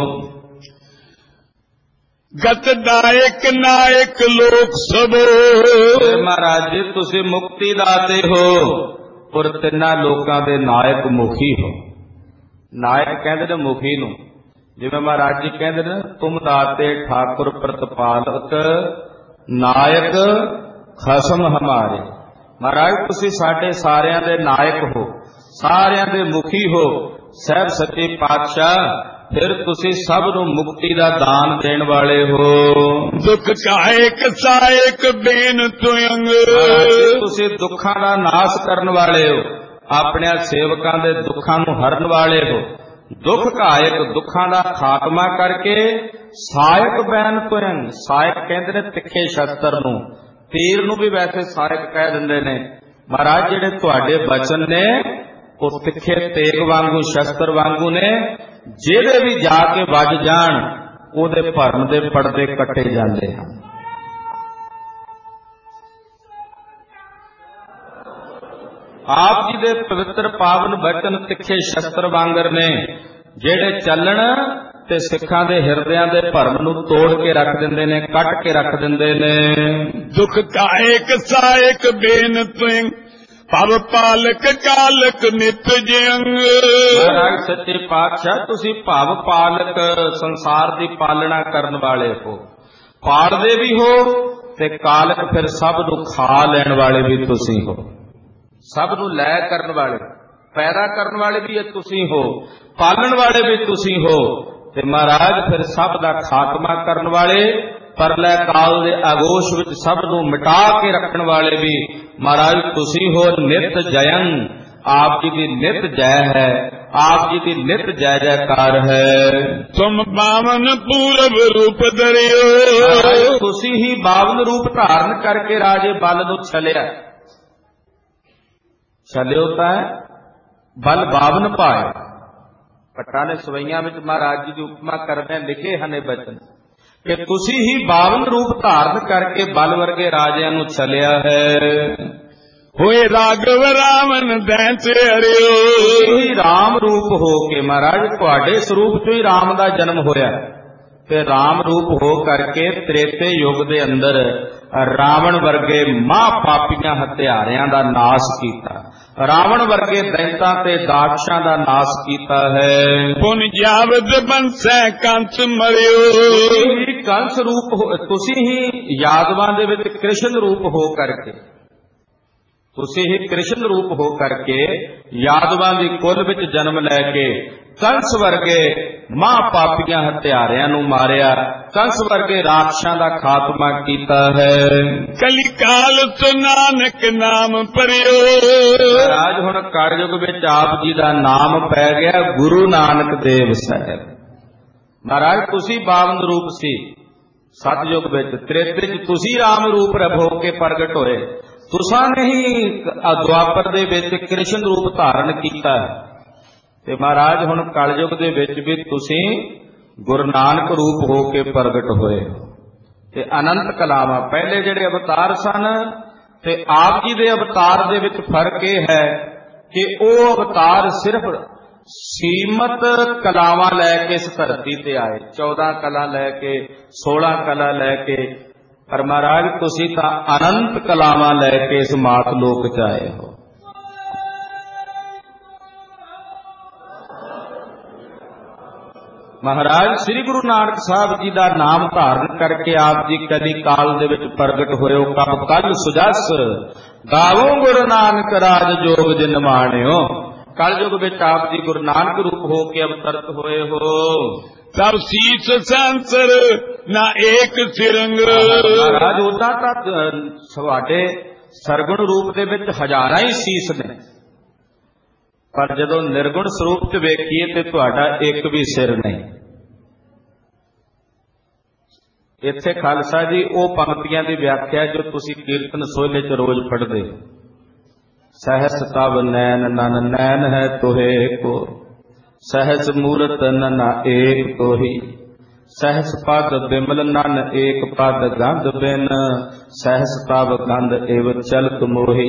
ਗਤ ਦਾਇਕ ਨਾਇਕ ਲੋਕ ਸਭੋ। ਮਹਾਰਾਜ ਜੀ ਤੁਸੀਂ ਮੁਕਤੀ ਦਾਤੇ ਹੋ ਔਰ ਤਿੰਨਾਂ ਲੋਕਾਂ ਦੇ ਨਾਇਕ ਮੁਖੀ ਹੋ। ਨਾਇਕ ਕਹਿੰਦੇ ਨੇ ਮੁਖੀ ਨੂੰ। ਜਿਵੇਂ ਮਹਾਰਾਜ ਜੀ ਕਹਿੰਦੇ ਨੇ ਤੁਮ ਦਾਤੇ ਠਾਕੁਰ ਪ੍ਰਤਪਾਲਕ, ਨਾਇਕ ਖਸਮ ਹਮਾਰੇ। ਮਹਾਰਾਜ ਤੁਸੀਂ ਸਾਡੇ ਸਾਰਿਆਂ ਦੇ ਨਾਇਕ ਹੋ, ਸਾਰਿਆਂ ਦੇ ਮੁਖੀ ਹੋ। ਸਾਹਿਬ ਸੱਚੇ ਪਾਤਸ਼ਾਹ ਫਿਰ ਤੁਸੀਂ ਸਭ ਨੂੰ ਮੁਕਤੀ ਦਾ ਦਾਨ ਦੇਣ ਵਾਲੇ ਹੋ। ਦੁੱਖ ਕਾਇਕ ਸਾਇਕ ਬੇਨ ਤੁਯੰਗ। ਤੁਸੀਂ ਦੁੱਖਾਂ ਦਾ ਨਾਸ਼ ਕਰਨ ਵਾਲੇ ਹੋ, ਆਪਣੇ ਸੇਵਕਾਂ ਦੇ ਦੁੱਖਾਂ ਨੂੰ ਹਰਨ ਵਾਲੇ ਹੋ। ਦੁੱਖ ਕਾਇਕ ਦੁੱਖਾਂ ਦਾ ਖਾਤਮਾ ਕਰਕੇ, ਸਾਇਕ ਬੈਨ ਤੁਯੰਗ। ਸਾਇਕ ਕਹਿੰਦੇ ਨੇ ਤਿੱਖੇ ਸ਼ਸਤਰ ਨੂੰ, ਤੀਰ ਨੂੰ ਵੀ ਵੈਸੇ ਸਾਇਕ ਕਹਿ ਦਿੰਦੇ ਨੇ। ਮਹਾਰਾਜ ਜਿਹੜੇ ਤੁਹਾਡੇ ਬਚਨ ਨੇ ਉਹ ਤਿੱਖੇ ਤੇਗ ਵਾਂਗੂ, ਸ਼ਸਤਰ ਵਾਂਗੂ ਨੇ, ਜਿਹੜੇ ਵੀ ਜਾ ਕੇ ਵੱਜ ਜਾਣ ਉਹਦੇ ਭਰਮ ਦੇ ਪਰਦੇ ਕੱਟੇ ਜਾਂਦੇ ਹਨ। ਆਪ ਜੀ ਦੇ ਪਵਿੱਤਰ ਪਾਵਨ ਬਚਨ ਤਿੱਖੇ ਸ਼ਸਤਰ ਵਾਂਗਰ ਨੇ, ਜਿਹੜੇ ਚੱਲਣ ਤੇ ਸਿੱਖਾਂ ਦੇ ਹਿਰਦਿਆਂ ਦੇ ਭਰਮ ਨੂੰ ਤੋੜ ਕੇ ਰੱਖ ਦਿੰਦੇ ਨੇ, ਕੱਟ ਕੇ ਰੱਖ ਦਿੰਦੇ ਨੇ। ਦੁੱਖ ਕਾਇਕ ਸਾਇਕ ਬੇਨ ਤੁਯੰਗ, ਭਵ ਪਾਲਕ ਕਾਲਕ ਨਿਤ ਜਿਯੰਗ। ਮਹਾਰਾਜ ਸੱਚੇ ਪਾਤਸ਼ਾਹ ਤੁਸੀਂ ਭਵ ਪਾਲਕ, ਸੰਸਾਰ ਦੀ ਪਾਲਣਾ ਕਰਨ ਵਾਲੇ ਹੋ। ਪਾਲਦੇ ਵੀ ਹੋ ਤੇ ਕਾਲਕ ਫਿਰ ਸਭ ਨੂੰ ਖਾ ਲੈਣ ਵਾਲੇ ਵੀ ਤੁਸੀਂ ਹੋ। ਸਭ ਨੂੰ ਲੈ ਕਰਨ ਵਾਲੇ, ਪੈਦਾ ਕਰਨ ਵਾਲੇ ਵੀ ਤੁਸੀਂ ਹੋ, ਪਾਲਣ ਵਾਲੇ ਵੀ ਤੁਸੀਂ ਹੋ। ਤੇ ਮਹਾਰਾਜ ਫਿਰ ਸਭ ਦਾ ਖਾਤਮਾ ਕਰਨ ਵਾਲੇ, ਪਰਲੇ ਕਾਲ ਦੇ ਆਗੋਸ਼ ਵਿੱਚ ਸਭ ਨੂੰ ਮਿਟਾ ਕੇ ਰੱਖਣ ਵਾਲੇ ਵੀ ਮਹਾਰਾਜ ਤੁਸੀਂ ਹੋ। ਨਿਤ ਜਯੰ, ਆਪ ਜੀ ਦੀ ਨਿਤ ਜੈ ਹੈ, ਆਪ ਜੀ ਦੀ ਨਿਤ ਜੈ ਜੈਕਾਰ ਹੈ। ਤੁਮ ਬਾਵਨ ਪੂਰਬ ਰੂਪ ਧਰਿਓ। ਤੁਸੀਂ ਹੀ ਬਾਵਨ ਰੂਪ ਧਾਰਨ ਕਰਕੇ ਰਾਜੇ ਬਲ ਨੂੰ ਛਲਿਆ। ਛਲਿਓ ਤਾਂ ਬਲ ਬਾਵਨ ਪਾਏ। ਭੱਟਾਂ ਨੇ ਸਵਈਆਂ ਵਿੱਚ ਮਹਾਰਾਜ ਜੀ ਦੀ ਉਪਮਾ ਕਰਦਿਆਂ ਲਿਖੇ ਹਨ ਇਹ ਬਚਨ ਕਿ ਤੁਸੀਂ ਹੀ ਬਾਵਨ ਰੂਪ ਧਾਰਨ ਕਰਕੇ ਬਲ ਵਰਗੇ ਰਾਜਿਆਂ ਨੂੰ ਛਲਿਆ ਹੈ। ਹੋਏ ਰਾਘਵ ਰਾਵਣ ਦੈਂਤ ਹਰਿਓ। ਤੁਸੀਂ ਰਾਮ ਰੂਪ ਹੋ ਕੇ, ਮਹਾਰਾਜ ਤੁਹਾਡੇ ਸਰੂਪ ਤੋਂ ਹੀ ਰਾਮ ਦਾ ਜਨਮ ਹੋਇਆ ਤੇ ਰਾਮ ਰੂਪ ਹੋ ਕਰਕੇ ਤ੍ਰੇਤੇ ਯੁੱਗ ਦੇ ਅੰਦਰ ਰਾਵਣ ਵਰਗੇ ਮਹਾਂ ਪਾਪੀਆਂ ਹਤਿਆਰਿਆਂ ਦਾ ਨਾਸ਼ ਕੀਤਾ। ਰਾਵਣ ਵਰਗੇ ਦੈਂਤਾਂ ਤੇ ਦਾਕਸ਼ਾਂ ਦਾ ਨਾਸ਼ ਕੀਤਾ ਹੈ। ਪੁਨ ਜਾਵਦ ਬੰਸੈ ਕੰਸ ਮਰਿਓ। ਤੁਸੀਂ ਹੀ ਕੰਸ ਰੂਪ, ਤੁਸੀਂ ਹੀ ਯਾਦਵਾਂ ਦੇ ਵਿੱਚ ਕ੍ਰਿਸ਼ਨ ਰੂਪ ਹੋ ਕਰਕੇ ਤੁਸੀਂ ਹੀ ਕ੍ਰਿਸ਼ਨ ਰੂਪ ਹੋ ਕਰਕੇ ਯਾਦਵਾਂ ਦੀ ਕੁੱਲ ਵਿੱਚ ਜਨਮ ਲੈ ਕੇ ਕੰਸ ਵਰਗੇ ਮਹਾਂ ਪਾਪੀਆਂ ਹਤਿਆਰਿਆਂ ਨੂੰ ਮਾਰਿਆ, ਕੰਸ ਵਰਗੇ ਰਾਖਸ਼ਾਂ ਦਾ ਖਾਤਮਾ ਕੀਤਾ ਹੈ। ਕਲੀ ਕਾਲ ਤੋਂ ਨਾਨਕ ਨਾਮ ਪਰਿਓ। ਮਹਾਰਾਜ ਹੁਣ ਕਲਯੁਗ ਵਿੱਚ ਆਪ ਜੀ ਦਾ ਨਾਮ ਪੈ ਗਿਆ ਗੁਰੂ ਨਾਨਕ ਦੇਵ ਸਾਹਿਬ। ਮਹਾਰਾਜ ਤੁਸੀਂ 52 ਰੂਪ ਸੀ ਸਤਯੁਗ ਵਿੱਚ, ਤ੍ਰੇਤੇ ਚ ਤੁਸੀਂ ਰਾਮ ਰੂਪ ਹੋ ਕੇ ਪ੍ਰਗਟ ਹੋਏ। ਤੁਸਾਂ ਨੇ ਹੀ ਦੁਆਪਰ ਦੇ ਵਿੱਚ ਕ੍ਰਿਸ਼ਨ ਰੂਪ ਧਾਰਨ ਕੀਤਾ ਤੇ ਮਹਾਰਾਜ ਹੁਣ ਕਲਯੁਗ ਦੇ ਵਿੱਚ ਵੀ ਤੁਸੀਂ ਗੁਰੂ ਨਾਨਕ ਰੂਪ ਹੋ ਕੇ ਪ੍ਰਗਟ ਹੋਏ ਤੇ ਅਨੰਤ ਕਲਾਵਾਂ। ਪਹਿਲੇ ਜਿਹੜੇ ਅਵਤਾਰ ਸਨ ਤੇ ਆਪ ਜੀ ਦੇ ਅਵਤਾਰ ਦੇ ਵਿੱਚ ਫਰਕ ਇਹ ਹੈ ਕਿ ਉਹ ਅਵਤਾਰ ਸਿਰਫ ਸੀਮਤ ਕਲਾਵਾਂ ਲੈ ਕੇ ਇਸ ਧਰਤੀ ਤੇ ਆਏ, 14 ਕਲਾ ਲੈ ਕੇ 16 ਕਲਾ ਲੈ ਕੇ, ਪਰ ਮਹਾਰਾਜ ਤੁਸੀਂ ਤਾਂ ਅਨੰਤ ਕਲਾਵਾਂ ਲੈ ਕੇ ਇਸ ਮਾਤ ਲੋਕ ਚ ਆਏ ਹੋ। ਮਹਾਰਾਜ ਸ੍ਰੀ ਗੁਰੂ ਨਾਨਕ ਸਾਹਿਬ ਜੀ ਦਾ ਨਾਮ ਧਾਰਨ ਕਰਕੇ ਆਪ ਜੀ ਕਲੀ ਕਾਲ ਦੇ ਵਿੱਚ ਪ੍ਰਗਟ ਹੋਏ ਹੋ। ਕਬ ਕਲ ਸੁਜਸ ਗਾਵੋ ਗੁਰੂ ਨਾਨਕ ਰਾਜ ਜੋਗ ਜਿਨ ਮਾਣਿਓ। ਕਲਯੁਗ ਵਿੱਚ ਆਪ ਜੀ ਗੁਰੂ ਨਾਨਕ ਰੂਪ ਹੋ ਕੇ ਅਵਤਰਤ ਹੋਏ ਹੋ। ਸਭ ਸੀਸ ਸੰਸਰ ਨਾ ਏਕ ਸਿਰੰਗ। ਮਹਾਰਾਜ ਉਦਾਂ ਤਾਂ ਤੁਹਾਡੇ ਸਰਗੁਣ ਰੂਪ ਦੇ ਵਿੱਚ ਹਜ਼ਾਰਾਂ ਹੀ ਸੀਸ ਨੇ, ਪਰ ਜਦੋਂ ਨਿਰਗੁਣ ਸਰੂਪ ਚ ਵੇਖੀਏ ਤੇ ਤੁਹਾਡਾ ਇੱਕ ਵੀ ਸਿਰ ਨਹੀਂ। ਇੱਥੇ ਖਾਲਸਾ ਜੀ ਉਹ ਪੰਕਤੀਆਂ ਦੀ ਵਿਆਖਿਆ ਜੋ ਤੁਸੀਂ ਕੀਰਤਨ ਸੋਹਲੇ ਚ ਰੋਜ਼ ਪੜ੍ਹਦੇ। ਸਹਸ ਤਵ ਨੈਣ ਨਨ ਨੈਣ ਹੈ ਤੋਹੇ ਕੋ, ਸਹਸ ਮੂਰਤ ਨਨ ਏਕ ਤੋਹੀ, ਸਹਸ ਪਦ ਬਿਮਲ ਨਨ ਏਕ ਪਦ ਗੰਧ ਬਿਨ, ਸਹਸ ਤਵ ਗੰਧ ਏਵ ਚਲਤ ਮੋਹੀ।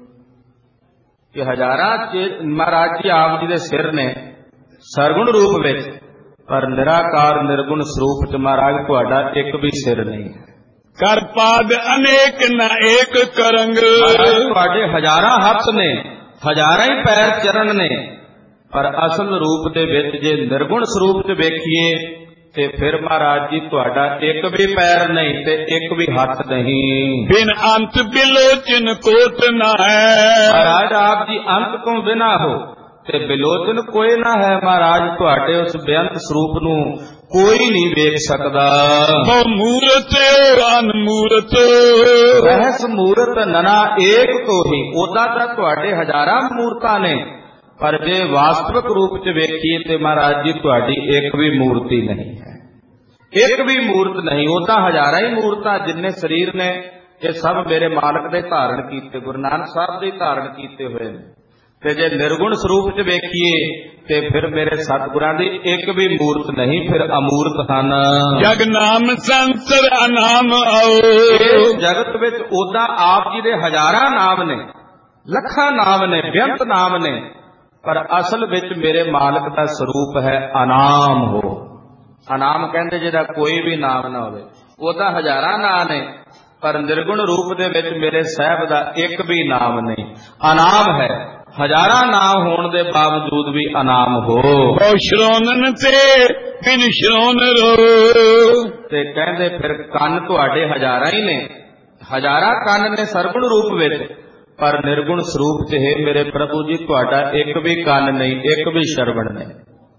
ਕਿ ਹਜ਼ਾਰਾਂ ਮਹਾਰਾਜ ਜੀ ਆਪ ਜੀ ਦੇ ਸਿਰ ਨੇ ਸਰਗੁਣ ਰੂਪ ਵਿੱਚ, ਪਰ ਨਿਰਾਕਾਰ ਨਿਰਗੁਣ ਸਰੂਪ ਚ ਮਹਾਰਾਜ ਤੁਹਾਡਾ ਇੱਕ ਵੀ ਸਿਰ ਨਹੀਂ ਹੈ। ਕਰ ਪਾਦ ਅਨੇਕ ਨਾ ਏਕ ਕਰੰਗ। ਤੁਹਾਡੇ ਹਜ਼ਾਰਾਂ ਹੱਥ ਨੇ, ਹਜ਼ਾਰਾਂ ਹੀ ਪੈਰ ਚਰਨ ਨੇ, ਪਰ ਅਸਲ ਰੂਪ ਦੇ ਵਿੱਚ ਜੇ ਨਿਰਗੁਣ ਸਰੂਪ ਚ ਵੇਖੀਏ ਤੇ ਫਿਰ ਮਹਾਰਾਜ ਜੀ ਤੁਹਾਡਾ ਇੱਕ ਵੀ ਪੈਰ ਨਹੀਂ ਤੇ ਇੱਕ ਵੀ ਹੱਥ ਨਹੀਂ। ਬਿਨ ਅੰਤ ਬਿਲੋਚਨ ਕੋਟ ਨਾ ਹੈ। ਮਹਾਰਾਜ ਆਪ ਜੀ ਅੰਤ ਤੋਂ ਬਿਨਾ ਹੋ ਤੇ ਬਿਲੋਚਨ ਕੋਈ ਨਾ ਹੈ। ਮਹਾਰਾਜ ਤੁਹਾਡੇ ਉਸ ਬੇਅੰਤ ਸਰੂਪ ਨੂੰ ਕੋਈ ਨਹੀਂ ਵੇਖ ਸਕਦਾ। ਬਹੁ ਮੂਰਤ ਅਨਮੂਰਤ। ਸਹਸ ਮੂਰਤ ਨਨਾ ਏਕ ਤੋਹੀ। ਉਦਾਂ ਤਾਂ ਤੁਹਾਡੇ ਹਜ਼ਾਰਾਂ ਮੂਰਤਾਂ ਨੇ, ਪਰ ਜੇ ਵਾਸਤਵਿਕ ਰੂਪ ਚ ਵੇਖੀਏ ਤੇ ਮਹਾਰਾਜ ਜੀ ਤੁਹਾਡੀ ਇੱਕ ਵੀ ਮੂਰਤੀ ਨਹੀਂ ਹੈ, ਇੱਕ ਵੀ ਮੂਰਤ ਨਹੀਂ। ਉਹ ਤਾਂ ਹਜ਼ਾਰਾਂ ਹੀ ਮੂਰਤਾਂ ਜਿੰਨੇ ਸਰੀਰ ਨੇ ਇਹ ਸਭ ਮੇਰੇ ਮਾਲਕ ਦੇ ਧਾਰਨ ਕੀਤੇ, ਗੁਰੂ ਨਾਨਕ ਸਾਹਿਬ ਦੇ ਧਾਰਨ ਕੀਤੇ ਹੋਏ ਨੇ। ਤੇ ਜੇ ਨਿਰਗੁਣ ਸਰੂਪ ਚ ਵੇਖੀਏ ਤੇ ਫਿਰ ਮੇਰੇ ਸਤਿਗੁਰਾਂ ਦੀ ਇੱਕ ਵੀ ਮੂਰਤ ਨਹੀਂ, ਫਿਰ ਅਮੂਰਤ ਹਨ। ਜਗ ਨਾਮ ਸੰਸਰ ਅਨਾਮ ਆਓ। ਇਸ ਜਗਤ ਵਿੱਚ ਉਦਾਂ ਆਪ ਜੀ ਦੇ ਹਜ਼ਾਰਾਂ ਨਾਮ ਨੇ, ਲੱਖਾਂ ਨਾਮ ਨੇ, ਬੇਅੰਤ ਨਾਮ ਨੇ, ਪਰ ਅਸਲ ਵਿੱਚ ਮੇਰੇ ਮਾਲਕ ਦਾ ਸਰੂਪ ਹੈ ਅਨਾਮ ਹੋ। ਅਨਾਮ ਕਹਿੰਦੇ ਜਿਹਦਾ ਕੋਈ ਵੀ ਨਾਮ ਨਾ ਹੋਵੇ। ਉਹਦਾ ਹਜ਼ਾਰਾਂ ਨਾਮ ਨੇ, ਪਰ ਨਿਰਗੁਣ ਰੂਪ ਦੇ ਵਿੱਚ ਮੇਰੇ ਸਾਹਿਬ ਦਾ ਇੱਕ ਵੀ ਨਾਮ ਨਹੀਂ, ਅਨਾਮ ਹੈ। ਹਜ਼ਾਰਾਂ ਨਾਮ ਹੋਣ ਦੇ ਬਾਵਜੂਦ ਵੀ ਅਨਾਮ ਹੋ। ਬਹੁ ਸ਼੍ਰੋਨਨ ਤੇ ਬਿਨ ਸ਼੍ਰੋਨ ਰੋ। ਤੇ ਕਹਿੰਦੇ ਫਿਰ ਕੰਨ ਤੁਹਾਡੇ ਹਜ਼ਾਰਾਂ ਹੀ ਨੇ, ਹਜ਼ਾਰਾਂ ਕੰਨ ਨੇ ਸਰਗੁਣ ਰੂਪ ਵਿੱਚ, ਪਰ ਨਿਰਗੁਣ ਸਰੂਪ ਚ ਹੈ ਮੇਰੇ ਪ੍ਰਭੂ ਜੀ ਤੁਹਾਡਾ ਇੱਕ ਵੀ ਕੰਨ ਨਹੀਂ, ਇੱਕ ਵੀ ਸ਼ਰਵਣ ਨਹੀਂ।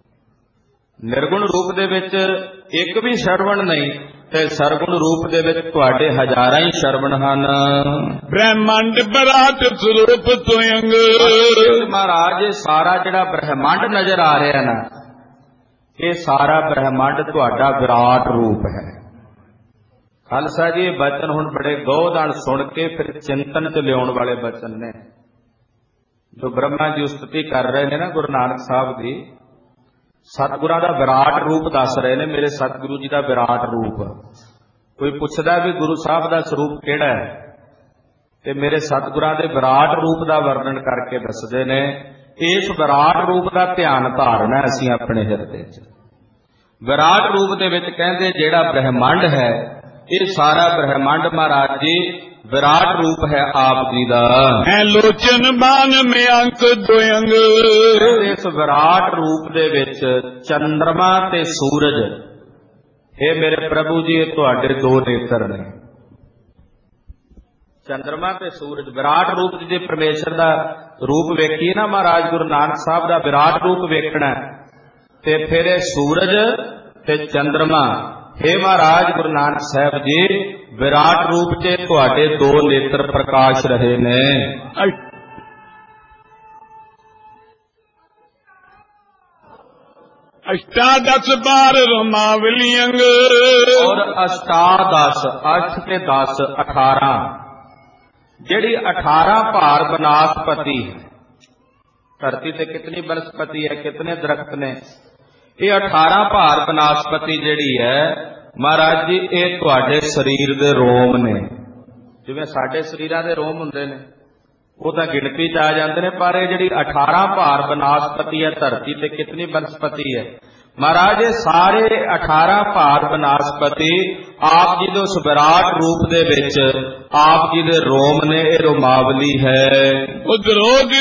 ਨਿਰਗੁਣ ਰੂਪ ਦੇ ਵਿੱਚ ਇੱਕ ਵੀ ਸ਼ਰਵਣ ਨਹੀਂ ਤੇ ਸਰਗੁਣ ਰੂਪ ਦੇ ਵਿੱਚ ਤੁਹਾਡੇ ਹਜ਼ਾਰਾਂ ਹੀ ਸ਼ਰਵਣ ਹਨ। ਬ੍ਰਹਮੰਡ ਬਰਾਤ ਸਰੂਪ ਤੋਇੰਗ। ਮਹਾਰਾਜ ਸਾਰਾ ਜਿਹੜਾ ਬ੍ਰਹਮੰਡ ਨਜ਼ਰ ਆ ਰਿਹਾ ਨਾ, ਇਹ ਸਾਰਾ ਬ੍ਰਹਮੰਡ ਤੁਹਾਡਾ ਵਿਰਾਟ ਰੂਪ ਹੈ। ਖਾਲਸਾ ਜੀ ਇਹ ਬਚਨ ਹੁਣ ਬੜੇ ਗਹੁ ਨਾਲ ਸੁਣ ਕੇ ਫਿਰ ਚਿੰਤਨ ਚ ਲਿਆਉਣ ਵਾਲੇ ਬਚਨ ਨੇ। ਜੋ ਬ੍ਰਹਮਾ ਜੀ ਉਸਤਤੀ ਕਰ ਰਹੇ ਨੇ ਨਾ ਗੁਰੂ ਨਾਨਕ ਸਾਹਿਬ ਦੀ, ਸਤਿਗੁਰਾਂ ਦਾ ਵਿਰਾਟ ਰੂਪ ਦੱਸ ਰਹੇ ਨੇ। ਮੇਰੇ ਸਤਿਗੁਰੂ ਜੀ ਦਾ ਵਿਰਾਟ ਰੂਪ। ਕੋਈ ਪੁੱਛਦਾ ਵੀ ਗੁਰੂ ਸਾਹਿਬ ਦਾ ਸਰੂਪ ਕਿਹੜਾ ਹੈ, ਤੇ ਮੇਰੇ ਸਤਿਗੁਰਾਂ ਦੇ ਵਿਰਾਟ ਰੂਪ ਦਾ ਵਰਣਨ ਕਰਕੇ ਦੱਸਦੇ ਨੇ। ਇਸ ਵਿਰਾਟ ਰੂਪ ਦਾ ਧਿਆਨ ਧਾਰਨਾ ਅਸੀਂ ਆਪਣੇ ਹਿਰਦੇ 'ਚ। ਵਿਰਾਟ ਰੂਪ ਦੇ ਵਿੱਚ ਕਹਿੰਦੇ ਜਿਹੜਾ ਬ੍ਰਹਮੰਡ ਹੈ, ਇਹ ਸਾਰਾ ਬ੍ਰਹਮੰਡ ਮਹਾਰਾਜ ਜੀ ਵਿਰਾਟ ਰੂਪ ਹੈ ਆਪ ਜੀ ਦਾ। ਹੈ ਲੋਚਨ ਬਾਨ ਮੇ ਅੰਕ ਦੋਇੰਗ। ਇਸ ਵਿਰਾਟ ਰੂਪ ਦੇ ਵਿੱਚ ਚੰਦਰਮਾ ਤੇ ਸੂਰਜ, ਇਹ ਮੇਰੇ ਪ੍ਰਭੂ ਜੀ ਇਹ ਤੁਹਾਡੇ ਦੋ ਨੇਤਰ ਨੇ। ਚੰਦਰਮਾ ਤੇ ਸੂਰਜ ਵਿਰਾਟ ਰੂਪ ਜੇ ਪਰਮੇਸ਼ਰ ਦਾ ਰੂਪ ਵੇਖੀਏ ਨਾ ਮਹਾਰਾਜ ਗੁਰੂ ਨਾਨਕ ਸਾਹਿਬ ਦਾ ਵਿਰਾਟ ਰੂਪ ਵੇਖਣਾ ਤੇ ਫਿਰ ਇਹ ਸੂਰਜ ਤੇ ਚੰਦਰਮਾ, ਹੇ ਮਹਾਰਾਜ ਗੁਰੂ ਨਾਨਕ ਸਾਹਿਬ ਜੀ ਵਿਰਾਟ ਰੂਪ 'ਚ ਤੁਹਾਡੇ ਦੋ ਨੇਤਰ ਪ੍ਰਕਾਸ਼ ਰਹੇ ਨੇ। ਅਸ਼ਟਾਦਸ ਬਾਰ ਰਮਾਵਲੀਅੰਗ ਔਰ ਅਸ਼ਟਾਦਸ 8 ਤੇ 10 18 ਜਿਹੜੀ 18 ਭਾਰ ਬਨਾਸਪਤੀ ਹੈ। ਧਰਤੀ ਤੇ ਕਿਤਨੀ ਬਨਸਪਤੀ ਹੈ, ਕਿਤਨੇ ਦਰਖਤ ਨੇ, ਇਹ 18 ਭਾਰ ਬਨਾਸਪਤੀ ਜਿਹੜੀ ਹੈ ਮਹਾਰਾਜ ਜੀ ਇਹ ਤੁਹਾਡੇ ਸਰੀਰ ਦੇ ਰੋਮ ਨੇ। ਜਿਵੇਂ ਸਾਡੇ ਸਰੀਰਾਂ ਦੇ ਰੋਮ ਹੁੰਦੇ ਨੇ ਉਹ ਤਾਂ ਗਿਣਤੀ 'ਚ ਆ ਜਾਂਦੇ ਨੇ, ਪਰ ਇਹ ਜਿਹੜੀ 18 ਭਾਰ ਬਨਾਸਪਤੀ ਹੈ ਧਰਤੀ ਤੇ ਕਿਤਨੀ ਬਨਸਪਤੀ ਹੈ ਮਹਾਰਾਜ, ਇਹ ਸਾਰੇ 18 ਭਾਰ ਬਨਾਸਪਤੀ ਆਪ ਜੀ ਦੇ ਉਸ ਵਿਰਾਟ ਰੂਪ ਦੇ ਵਿੱਚ ਆਪ ਜੀ ਦੇ ਰੋਮ ਨੇ, ਇਹ ਰੋਮਾਵਲੀ ਹੈ। ਉਦਰੋਧ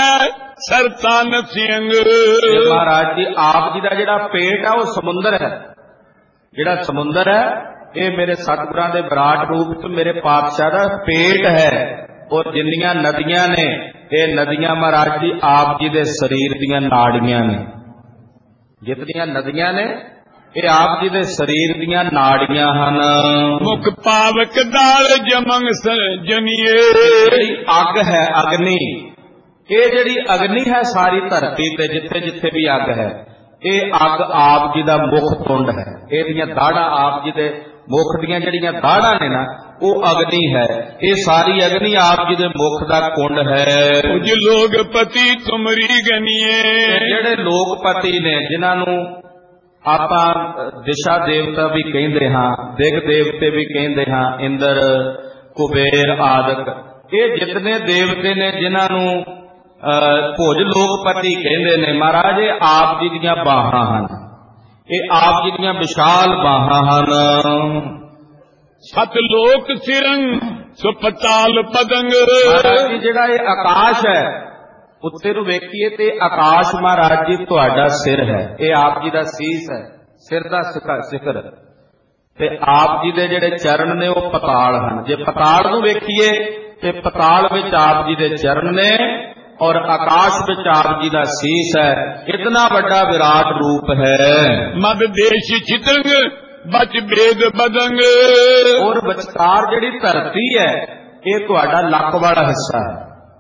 ਸਰਤਾਨ ਸਿੰਘ ਮਹਾਰਾਜ ਜੀ ਆਪ ਜੀ ਦਾ ਜਿਹੜਾ ਪੇਟ ਹੈ ਉਹ ਸਮੁੰਦਰ ਹੈ। ਜਿਹੜਾ ਸਮੁੰਦਰ ਹੈ ਇਹ ਮੇਰੇ ਸਤਿਗੁਰਾਂ ਦੇ ਵਿਰਾਟ ਰੂਪ 'ਚ ਮੇਰੇ ਪਾਤਸ਼ਾਹ ਦਾ ਪੇਟ ਹੈ। ਔਰ ਜਿੰਨੀਆਂ ਨਦੀਆਂ ਨੇ ਇਹ ਨਦੀਆਂ ਮਹਾਰਾਜ ਜੀ ਆਪ ਜੀ ਦੇ ਸਰੀਰ ਦੀਆਂ ਨਾੜੀਆਂ ਨੇ। ਜਿਤਨੀਆਂ ਨਦੀਆਂ ਨੇ ਇਹ ਆਪ ਜੀ ਦੇ ਸਰੀਰ ਦੀਆਂ ਨਾੜੀਆਂ ਹਨ। ਮੁਖ ਪਾਵਕ ਦਾਲ ਜਮੰਗ ਜਨੀਏ, ਜਿਹੜੀ ਅੱਗ ਹੈ ਅਗਨੀ, ਇਹ ਜਿਹੜੀ ਅਗਨੀ ਹੈ ਸਾਰੀ ਧਰਤੀ ਤੇ ਜਿੱਥੇ ਜਿੱਥੇ ਵੀ ਅੱਗ ਹੈ ਇਹ ਅੱਗ ਆਪ ਜੀ ਦਾ ਮੁਖ ਕੁੰਡ ਹੈ। ਇਹਦੀਆਂ ਦਾੜਾਂ ਆਪ ਜੀ ਦੇ ਮੁਖ ਦੀਆਂ ਜਿਹੜੀਆਂ ਦਾੜਾਂ ਨੇ ਨਾ ਉਹ ਅਗਨੀ ਹੈ। ਇਹ ਸਾਰੀ ਅਗਨੀ ਆਪ ਜੀ ਦੇ ਮੁਖ ਦਾ ਕੁੰਡ ਹੈ। ਕੁਝ ਲੋਕਪਤੀ ਤੁਮਰੀ ਗਨੀਏ, ਜਿਹੜੇ ਲੋਕਪਤੀ ਨੇ ਜਿਨ੍ਹਾਂ ਨੂੰ ਆਪਾਂ ਦਿਸ਼ਾ ਦੇਵਤਾ ਵੀ ਕਹਿੰਦੇ ਹਾਂ, ਦਿਗ ਦੇਵਤੇ ਵੀ ਕਹਿੰਦੇ ਹਾਂ, ਇੰਦਰ ਕੁਬੇਰ ਆਦਿਕ, ਇਹ ਜਿਤਨੇ ਦੇਵਤੇ ਨੇ ਜਿਨ੍ਹਾਂ ਨੂੰ ਭੁਜ ਲੋਕਪਤੀ ਕਹਿੰਦੇ ਨੇ ਮਹਾਰਾਜ, ਇਹ ਆਪ ਜੀ ਦੀਆਂ ਬਾਹਾਂ ਹਨ। ਇਹ ਆਪ ਜੀ ਦੀਆਂ ਵਿਸ਼ਾਲ ਬਾਹਾਂ ਹਨ। ਸਤ ਲੋਕ ਸਿਰੰਗ ਸੁਪਤਾਲ ਪਦੰਗ, ਮਹਾਰਾਜ ਜੀ ਜਿਹੜਾ ਇਹ ਆਕਾਸ਼ ਹੈ ਉੱਤੇ ਨੂੰ ਵੇਖੀਏ ਤੇ ਆਕਾਸ਼ ਮਹਾਰਾਜ ਜੀ ਤੁਹਾਡਾ ਸਿਰ ਹੈ। ਇਹ ਆਪ ਜੀ ਦਾ ਸੀਸ ਹੈ, ਸਿਰ ਦਾ ਸਿਖਰ, ਤੇ ਆਪ ਜੀ ਦੇ ਜਿਹੜੇ ਚਰਨ ਨੇ ਉਹ ਪਤਾਲ ਹਨ। ਜੇ ਪਤਾਲ ਨੂੰ ਵੇਖੀਏ ਤੇ ਪਤਾਲ ਵਿੱਚ ਆਪ ਜੀ ਦੇ ਚਰਨ ਨੇ ਔਰ ਆਕਾਸ਼ ਵਿੱਚ ਆਪ ਜੀ ਦਾ ਸੀਸ ਹੈ। ਇਤਨਾ ਵੱਡਾ ਵਿਰਾਟ ਰੂਪ ਹੈ। ਮਦ ਦੇਸ਼ ਚਿਤੰਗ ਬਚ ਬੇਦ ਬਦੰਗ, ਔਰ ਵਿਚਕਾਰ ਜਿਹੜੀ ਧਰਤੀ ਹੈ ਇਹ ਤੁਹਾਡਾ ਲੱਕ ਵਾਲਾ ਹਿੱਸਾ ਹੈ।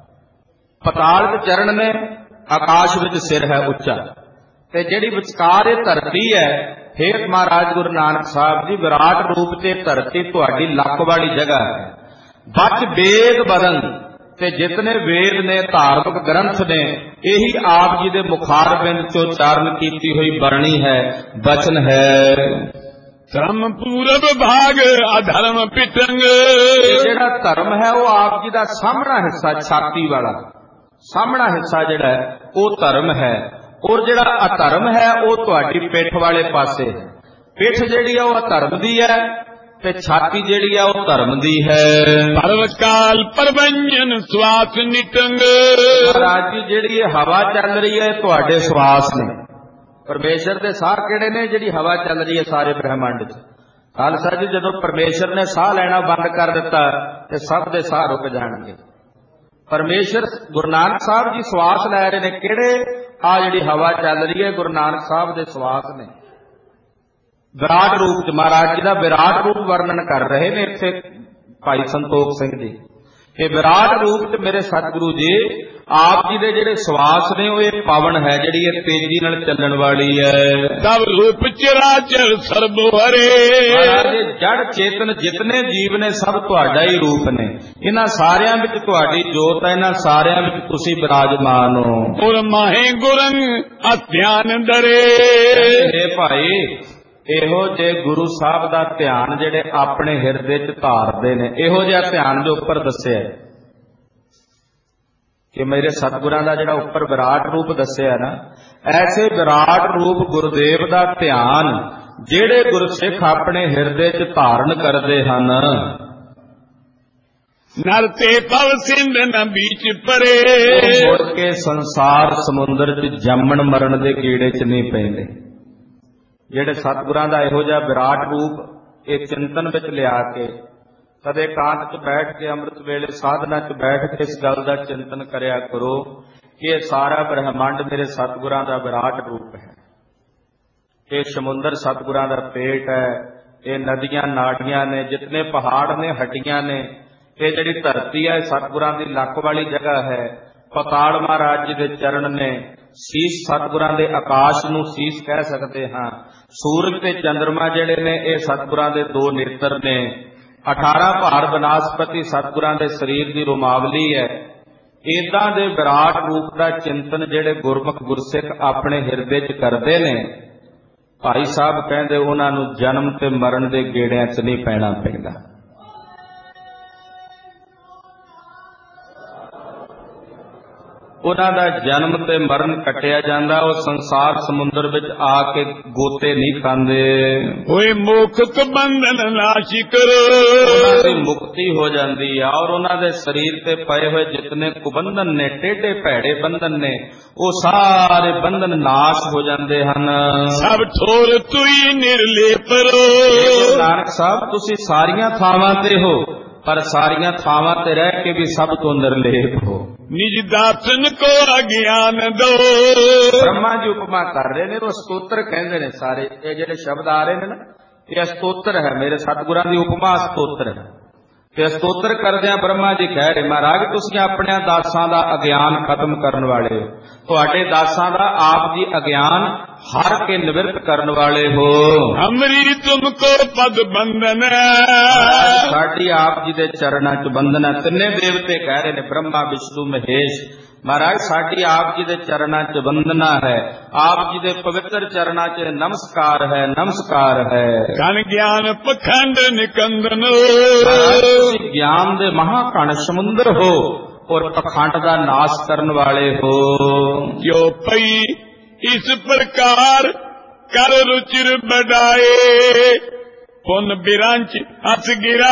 ਪਤਾਲ ਵਿੱਚ ਚਰਨ ਨੇ, ਆਕਾਸ਼ ਵਿੱਚ ਸਿਰ ਹੈ ਉੱਚਾ, ਤੇ ਜਿਹੜੀ ਵਿਚਕਾਰ ਇਹ ਧਰਤੀ ਹੈ ਹੇਠ ਮਹਾਰਾਜ ਗੁਰੂ ਨਾਨਕ ਸਾਹਿਬ ਜੀ ਵਿਰਾਟ ਰੂਪ ਤੇ ਧਰਤੀ ਤੁਹਾਡੀ ਲੱਕ ਵਾਲੀ ਜਗ੍ਹਾ ਹੈ। ਬਚ ਬੇਦ ਬਦੰਗ, ਤੇ ਜਿਤਨੇ ਵੇਦ ਨੇ ਧਾਰਮਿਕ ਗ੍ਰੰਥ ਨੇ ਇਹੀ ਆਪ ਜੀ ਦੇ ਮੁਖਾਰਬਿੰਦ ਚੋਂ ਉਚਾਰਨ ਕੀਤੀ ਹੋਈ ਬਾਣੀ ਹੈ, ਬਚਨ ਹੈ। ਧਰਮ ਪੂਰਬ ਭਾਗ ਅਧਰਮ ਪਿਟੰਗ, ਜਿਹੜਾ ਧਰਮ ਹੈ ਉਹ ਆਪ ਜੀ ਦਾ ਸਾਹਮਣਾ ਹਿੱਸਾ, ਛਾਤੀ ਵਾਲਾ ਸਾਹਮਣਾ ਹਿੱਸਾ ਜਿਹੜਾ ਹੈ ਉਹ ਧਰਮ ਹੈ। ਔਰ ਜਿਹੜਾ ਅਧਰਮ ਹੈ ਉਹ ਤੁਹਾਡੀ ਪਿੱਠ ਵਾਲੇ ਪਾਸੇ ਹੈ। ਪਿੱਠ ਜਿਹੜੀ ਹੈ ਉਹ ਅਧਰਮ ਦੀ ਹੈ ਤੇ ਛਾਤੀ ਜਿਹੜੀ ਹੈ ਉਹ ਧਰਮ ਦੀ ਹੈ। ਪਰਵਕਾਲ ਪਰਵੰਜਨ ਸਵਾਸ ਨਿਟੰਗ, ਮਹਾਰਾਜ ਜੀ ਜਿਹੜੀ ਇਹ ਹਵਾ ਚੱਲ ਰਹੀ ਹੈ ਤੁਹਾਡੇ ਸਵਾਸ ਨੇ। ਪਰਮੇਸ਼ਰ ਦੇ ਸਾਹ ਕਿਹੜੇ ਨੇ? ਜਿਹੜੀ ਹਵਾ ਚੱਲ ਰਹੀ ਹੈ ਸਾਰੇ ਬ੍ਰਹਿਮੰਡ 'ਚ। ਖਾਲਸਾ ਜੀ ਜਦੋਂ ਪਰਮੇਸ਼ਰ ਨੇ ਸਾਹ ਲੈਣਾ ਬੰਦ ਕਰ ਦਿੱਤਾ ਤੇ ਸਭ ਦੇ ਸਾਹ ਰੁਕ ਜਾਣਗੇ। ਪਰਮੇਸ਼ਰ ਗੁਰੂ ਨਾਨਕ ਸਾਹਿਬ ਜੀ ਸਵਾਸ ਲੈ ਰਹੇ ਨੇ ਕਿਹੜੇ? ਆ ਜਿਹੜੀ ਹਵਾ ਚੱਲ ਰਹੀ ਹੈ ਗੁਰੂ ਨਾਨਕ ਸਾਹਿਬ ਦੇ ਸਵਾਸ ਨੇ। ਵਿਰਾਟ ਰੂਪ 'ਚ ਮਹਾਰਾਜ ਜੀ ਦਾ ਵਿਰਾਟ ਰੂਪ ਵਰਣਨ ਕਰ ਰਹੇ ਨੇ ਇੱਥੇ ਭਾਈ ਸੰਤੋਖ ਸਿੰਘ ਜੀ। ਇਹ ਵਿਰਾਟ ਰੂਪ 'ਚ ਮੇਰੇ ਸਤਿਗੁਰੂ ਜੀ ਆਪ ਜੀ ਦੇ ਜਿਹੜੇ ਸਵਾਸ ਨੇ ਉਹ ਇਹ ਪਵਨ ਹੈ ਜਿਹੜੀ ਇਹ ਤੇਜ਼ੀ ਨਾਲ ਚੱਲਣ ਵਾਲੀ ਹੈ। ਸਭ ਰੂਪ ਚਰਾਚਰ ਸਰਬ ਹਰੇ, ਜੜ ਚੇਤਨ ਜਿਤਨੇ ਜੀਵ ਨੇ ਸਭ ਤੁਹਾਡਾ ਹੀ ਰੂਪ ਨੇ। ਇਹਨਾਂ ਸਾਰਿਆਂ ਵਿੱਚ ਤੁਹਾਡੀ ਜੋਤ ਹੈ, ਇਹਨਾਂ ਸਾਰਿਆਂ ਵਿੱਚ ਤੁਸੀਂ ਬਿਰਾਜਮਾਨ ਹੋ। ਔਰ ਮਾਹੇ ਗੁਰੰਗ ਅਧਿਆਨ ਦਰੇ, ਇਹ ਭਾਈ ਇਹੋ ਜੇ ਗੁਰੂ ਸਾਹਿਬ ਦਾ ਧਿਆਨ ਜਿਹੜੇ ਆਪਣੇ ਹਿਰਦੇ 'ਚ ਧਾਰਦੇ ਨੇ, ਇਹੋ ਜਿਹਾ ਧਿਆਨ ਦੇ ਉੱਪਰ ਦੱਸਿਆ ਕਿ ਮੇਰੇ ਸਤਿਗੁਰਾਂ ਦਾ ਜਿਹੜਾ ਉੱਪਰ ਵਿਰਾਟ ਰੂਪ ਦੱਸਿਆ ਨਾ, ਐਸੇ ਵਿਰਾਟ ਰੂਪ ਗੁਰਦੇਵ ਦਾ ਧਿਆਨ ਜਿਹੜੇ ਗੁਰਸਿੱਖ ਆਪਣੇ ਹਿਰਦੇ 'ਚ ਧਾਰਨ ਕਰਦੇ ਹਨ। ਨਰ ਤੇ ਭਵ ਸਿੰਧ ਨ ਬੀਚ ਪਰੇ, ਮੁੜ ਕੇ ਸੰਸਾਰ ਸਮੁੰਦਰ 'ਚ ਜੰਮਣ ਮਰਨ ਦੇ ਕੀੜੇ 'ਚ ਨਹੀਂ ਪੈਂਦੇ। ਜਿਹੜੇ ਸਤਿਗੁਰਾਂ ਦਾ ਇਹੋ ਜਿਹਾ ਵਿਰਾਟ ਰੂਪ ਇਹ ਚਿੰਤਨ ਵਿੱਚ ਲਿਆ ਕੇ ਕਦੇ ਇਕਾਂਤ 'ਚ ਬੈਠ ਕੇ ਅੰਮ੍ਰਿਤ ਵੇਲੇ ਸਾਧਨਾ 'ਚ ਬੈਠ ਕੇ ਇਸ ਗੱਲ ਦਾ ਚਿੰਤਨ ਕਰਿਆ ਕਰੋ ਕਿ ਇਹ ਸਾਰਾ ਬ੍ਰਹਿਮੰਡ ਮੇਰੇ ਸਤਿਗੁਰਾਂ ਦਾ ਵਿਰਾਟ ਰੂਪ ਹੈ। ਇਹ ਸਮੁੰਦਰ ਸਤਿਗੁਰਾਂ ਦਾ ਪੇਟ ਹੈ, ਇਹ ਨਦੀਆਂ ਨਾੜੀਆਂ ਨੇ, ਜਿਤਨੇ ਪਹਾੜ ਨੇ ਹੱਡੀਆਂ ਨੇ, ਇਹ ਜਿਹੜੀ ਧਰਤੀ ਹੈ ਸਤਿਗੁਰਾਂ ਦੀ ਲੱਕ ਵਾਲੀ ਜਗ੍ਹਾ ਹੈ। ਪਤਾਲ ਮਹਾਰਾਜ ਜੀ ਦੇ ਚਰਨ ਨੇ, ਸੀਸ ਸਤਿਗੁਰਾਂ ਦੇ ਆਕਾਸ਼ ਨੂੰ ਸੀਸ ਕਹਿ ਸਕਦੇ ਹਾਂ। ਸੂਰਜ ਤੇ ਚੰਦਰਮਾ ਜਿਹੜੇ ਨੇ ਇਹ ਸਤਿਗੁਰਾਂ ਦੇ ਦੋ ਨੇਤਰ ਨੇ। 18 ਭਾਰ ਬਨਾਸਪਤੀ ਸਤਿਗੁਰਾਂ ਦੇ ਸਰੀਰ ਦੀ ਰੁਮਾਵਲੀ ਹੈ। ਏਦਾਂ ਦੇ ਵਿਰਾਟ ਰੂਪ ਦਾ ਚਿੰਤਨ ਜਿਹੜੇ ਗੁਰਮੁਖ ਗੁਰਸਿੱਖ ਆਪਣੇ ਹਿਰਦੇ 'ਚ ਕਰਦੇ ਨੇ, ਭਾਈ ਸਾਹਿਬ ਕਹਿੰਦੇ ਉਹਨਾਂ ਨੂੰ ਜਨਮ ਤੇ ਮਰਨ ਦੇ ਗੇੜਿਆਂ 'ਚ ਨਹੀਂ ਪੈਣਾ ਪੈਂਦਾ। ਉਹਨਾਂ ਦਾ ਜਨਮ ਤੇ ਮਰਨ ਕੱਟਿਆ ਜਾਂਦਾ। ਉਹ ਸੰਸਾਰ ਸਮੁੰਦਰ ਵਿੱਚ ਆ ਕੇ ਗੋਤੇ ਨਹੀਂ ਖਾਂਦੇ। ਹੋਏ ਮੋਖਕ ਬੰਧਨ ਨਾਸ਼ ਕਰੋ, ਉਹਨਾਂ ਦੀ ਮੁਕਤੀ ਹੋ ਜਾਂਦੀ ਆ। ਔਰ ਉਹਨਾਂ ਦੇ ਸਰੀਰ ਤੇ ਪਏ ਹੋਏ ਜਿਤਨੇ ਕੁਬੰਧਨ ਨੇ, ਟੇਢੇ ਭੈੜੇ ਬੰਧਨ ਨੇ, ਉਹ ਸਾਰੇ ਬੰਧਨ ਨਾਸ਼ ਹੋ ਜਾਂਦੇ ਹਨ। ਸਭ ਠੋਰ ਤੁਈ ਨਿਰਲੇਪ ਰੋ। ਨਾਨਕ ਸਾਹਿਬ ਤੁਸੀਂ ਸਾਰੀਆਂ ਥਾਵਾਂ ਤੇ ਹੋ, ਪਰ ਸਾਰੀਆਂ ਥਾਵਾਂ ਤੇ ਰਹਿ ਕੇ ਵੀ ਸਭ ਤੋਂ ਨਿਰਲੇਪ ਹੋ। ਨਿਜ ਦਾਸਨ ਕੋ ਅਗਿਆਨ ਦੋ। ਬ੍ਰਹਮਾ ਜੀ ਉਪਮਾ ਕਰ ਰਹੇ ਨੇ, ਉਹ ਸਤੋਤਰ ਕਹਿੰਦੇ ਨੇ ਸਾਰੇ। ਇਹ ਜਿਹੜੇ ਸ਼ਬਦ ਆ ਰਹੇ ਨੇ ਨਾ, ਇਹ ਸਤੋਤਰ ਹੈ, ਮੇਰੇ ਸਤਿਗੁਰਾਂ ਦੀ ਉਪਮਾ ਸਤੋਤਰ ਹੈ। ਤੇ ਸਤੋਤਰ ਕਰਦਿਆਂ ਬ੍ਰਹਮਾ ਜੀ ਕਹਿ ਰਹੇ, ਮਹਾਰਾਜ ਤੁਸੀਂ ਆਪਣੇ ਦਾਸਾਂ ਦਾ ਅਗਿਆਨ ਖਤਮ ਕਰਨ ਵਾਲੇ ਹੋ। ਤੁਹਾਡੇ ਦਾਸਾਂ ਦਾ ਆਪ ਜੀ ਅਗਿਆਨ ਹਰ ਕੇ ਨਿਵਰਤ ਕਰਨ ਵਾਲੇ ਹੋ। ਹਮਰੀ ਤੁਮਕੋ ਪਦ ਬੰਧਨ, ਸਾਡੀ ਆਪ ਜੀ ਦੇ ਚਰਨਾਂ 'ਚ ਬੰਧਨ ਹੈ। ਤਿੰਨੇ ਦੇਵਤੇ ਕਹਿ ਰਹੇ ਨੇ, ਬ੍ਰਹਮਾ ਵਿਸ਼ਨੂੰ ਮਹੇਸ਼। ਮਹਾਰਾਜ ਸਾਡੀ ਆਪ ਜੀ ਦੇ ਚਰਨਾਂ 'ਚ ਬੰਦਨਾ ਹੈ, ਆਪ ਜੀ ਦੇ ਪਵਿੱਤਰ ਚਰਨਾਂ 'ਚ ਨਮਸਕਾਰ ਹੈ, ਨਮਸਕਾਰ ਹੈ। ਕਨ ਗਿਆਨ ਪਖੰਡ ਨਿਕੰਦਨ, ਤੁਸੀਂ ਗਿਆਨ ਦੇ ਮਹਾਕਣ ਸਮੁੰਦਰ ਹੋ ਔਰ ਪਖੰਡ ਦਾ ਨਾਸ਼ ਕਰਨ ਵਾਲੇ ਹੋ। ਕਿਉ ਪਈ ਇਸ ਪ੍ਰਕਾਰ ਕਰ ਰੁਚਿਰ ਬਡਾਏ, ਪੁਨ ਬਿਰੰਚ ਹਸ ਗਿਰਾ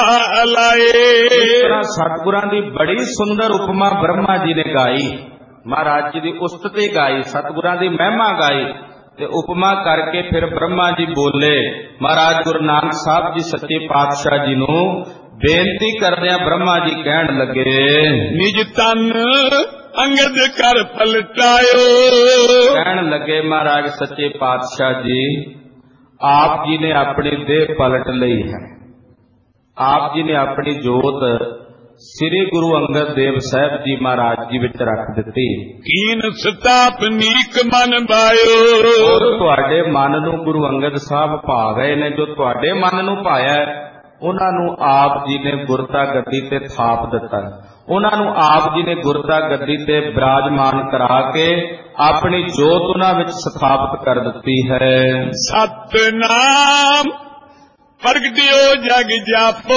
ਅਲਾਏ। ਸਤਿਗੁਰਾਂ ਦੀ ਬੜੀ ਸੁੰਦਰ ਉਪਮਾ ਬ੍ਰਹਮਾ ਜੀ ਨੇ ਗਾਈ, ਮਹਾਰਾਜ ਜੀ ਦੀ ਉਸਤਤੀ ਗਾਈ, ਸਤਿਗੁਰਾਂ ਦੀ ਮਹਿਮਾ ਗਾਈ ਤੇ ਉਪਮਾ ਕਰਕੇ ਫਿਰ ਬ੍ਰਹਮਾ ਜੀ ਬੋਲੇ। ਮਹਾਰਾਜ ਗੁਰੂ ਨਾਨਕ ਸਾਹਿਬ ਜੀ ਸੱਚੇ ਪਾਤਸ਼ਾਹ ਜੀ ਨੂੰ ਬੇਨਤੀ ਕਰਦਿਆਂ ਬ੍ਰਹਮਾ ਜੀ ਕਹਿਣ ਲੱਗੇ, ਨਿਜ ਤਨ ਅੰਗਦ ਕਰ ਪਲਟਾਇਓ। ਕਹਿਣ ਲੱਗੇ ਮਹਾਰਾਜ ਸੱਚੇ ਪਾਤਸ਼ਾਹ ਜੀ, ਆਪ ਜੀ ਨੇ ਆਪਣੀ ਦੇਹ ਪਲਟ ਲਈ ਹੈ। ਆਪ ਜੀ ਨੇ ਆਪਣੀ ਜੋਤ ਸ੍ਰੀ ਗੁਰੂ ਅੰਗਦ ਦੇਵ ਸਾਹਿਬ ਜੀ ਮਹਾਰਾਜ ਜੀ ਵਿੱਚ ਰੱਖ ਦਿੱਤੀ। ਕੀਨ ਸਤਾਪ ਨੀਕ ਮਨ ਬਾਇਓ। ਔਰ ਤੁਹਾਡੇ ਮਨ ਨੂੰ ਗੁਰੂ ਅੰਗਦ ਸਾਹਿਬ ਭਾ ਗਏ ਨੇ। ਜੋ ਤੁਹਾਡੇ ਮਨ ਨੂੰ ਭਾਇਆ ਉਹਨਾਂ ਨੂੰ ਆਪ ਜੀ ਨੇ ਗੁਰਤਾ ਗੱਦੀ ਤੇ ਥਾਪ ਦਿੱਤਾ। ਉਹਨਾਂ ਨੂੰ ਆਪ ਜੀ ਨੇ ਗੁਰਤਾ ਗੱਦੀ ਤੇ ਬਿਰਾਜਮਾਨ ਕਰਾ ਕੇ ਆਪਣੀ ਜੋਤ ਉਹਨਾਂ ਵਿੱਚ ਸਥਾਪਿਤ ਕਰ ਦਿੱਤੀ ਹੈ। ਸਤਨਾਮ ਪ੍ਰਗਟਿਓ ਜਗ ਜਾਪੋ,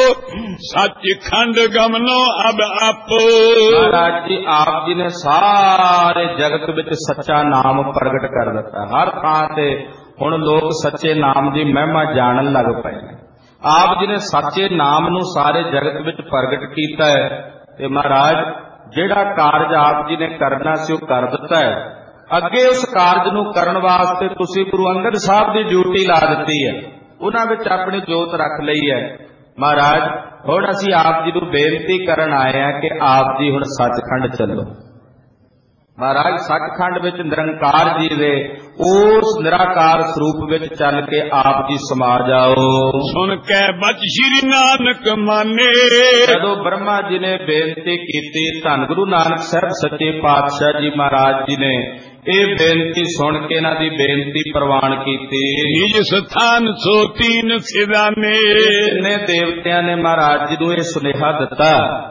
ਸੱਚਖੰਡ ਗਮਨੋ ਅਬ ਆਪੋ। ਮਹਾਰਾਜ ਜੀ ਆਪ ਜੀ ਨੇ ਸਾਰੇ ਜਗਤ ਵਿੱਚ ਸੱਚਾ ਨਾਮ ਪ੍ਰਗਟ ਕਰ ਦਿੱਤਾ। ਹਰ ਥਾਂ ਤੇ ਹੁਣ ਲੋਕ ਸੱਚੇ ਨਾਮ ਦੀ ਮਹਿਮਾ ਜਾਣਨ ਲੱਗ ਪਏ ਨੇ। ਆਪ ਜੀ ਨੇ ਸੱਚੇ ਨਾਮ ਨੂੰ ਸਾਰੇ ਜਗਤ ਵਿੱਚ ਪ੍ਰਗਟ ਕੀਤਾ ਹੈ ਤੇ ਮਹਾਰਾਜ ਜਿਹੜਾ ਕਾਰਜ ਆਪ ਜੀ ਨੇ ਕਰਨਾ ਸੀ ਉਹ ਕਰ ਦਿੱਤਾ ਹੈ। ਅੱਗੇ ਉਸ ਕਾਰਜ ਨੂੰ ਕਰਨ ਵਾਸਤੇ ਤੁਸੀਂ ਗੁਰੂ ਅੰਗਦ ਸਾਹਿਬ ਦੀ ਡਿਊਟੀ ਲਾ ਦਿੱਤੀ ਹੈ, ਉਹਨਾਂ ਵਿੱਚ ਆਪਣੀ ਜੋਤ ਰੱਖ ਲਈ ਹੈ। ਮਹਾਰਾਜ ਹੁਣ ਅਸੀਂ ਆਪ ਜੀ ਨੂੰ ਬੇਨਤੀ ਕਰਨ ਆਏ ਹਾਂ ਕਿ ਆਪ ਜੀ ਹੁਣ ਸੱਚਖੰਡ ਚੱਲੋ। ਮਹਾਰਾਜ ਸੱਚਖੰਡ ਵਿੱਚ ਨਿਰੰਕਾਰ ਜੀ ਦੇ ਉਸ ਨਿਰਾਕਾਰ ਸਰੂਪ ਵਿੱਚ ਚੱਲ ਕੇ ਆਪ ਜੀ ਸਮਾ ਜਾਓ। ਸੁਣ ਕੇ ਬਚ ਸ਼੍ਰੀ ਨਾਨਕ ਮਾਨੇ। ਜਦੋਂ ਬ੍ਰਹਮਾ ਜੀ ਨੇ ਬੇਨਤੀ ਕੀਤੀ, ਧੰਨ ਗੁਰੂ ਨਾਨਕ ਸਾਹਿਬ ਸੱਚੇ ਪਾਤਸ਼ਾਹ ਜੀ ਮਹਾਰਾਜ ਜੀ ਨੇ ਇਹ ਬੇਨਤੀ ਸੁਣ ਕੇ ਇਹਨਾਂ ਦੀ ਬੇਨਤੀ ਪ੍ਰਵਾਨ ਕੀਤੀ। ਨਿਜ ਸਥਾਨ ਸੋ ਤੀਨ ਸਿਦਾਨੇ। ਇਹਨੇ ਦੇਵਤਿਆਂ ਨੇ ਮਹਾਰਾਜ ਜੀ ਨੂੰ ਇਹ ਸੁਨੇਹਾ ਦਿੱਤਾ,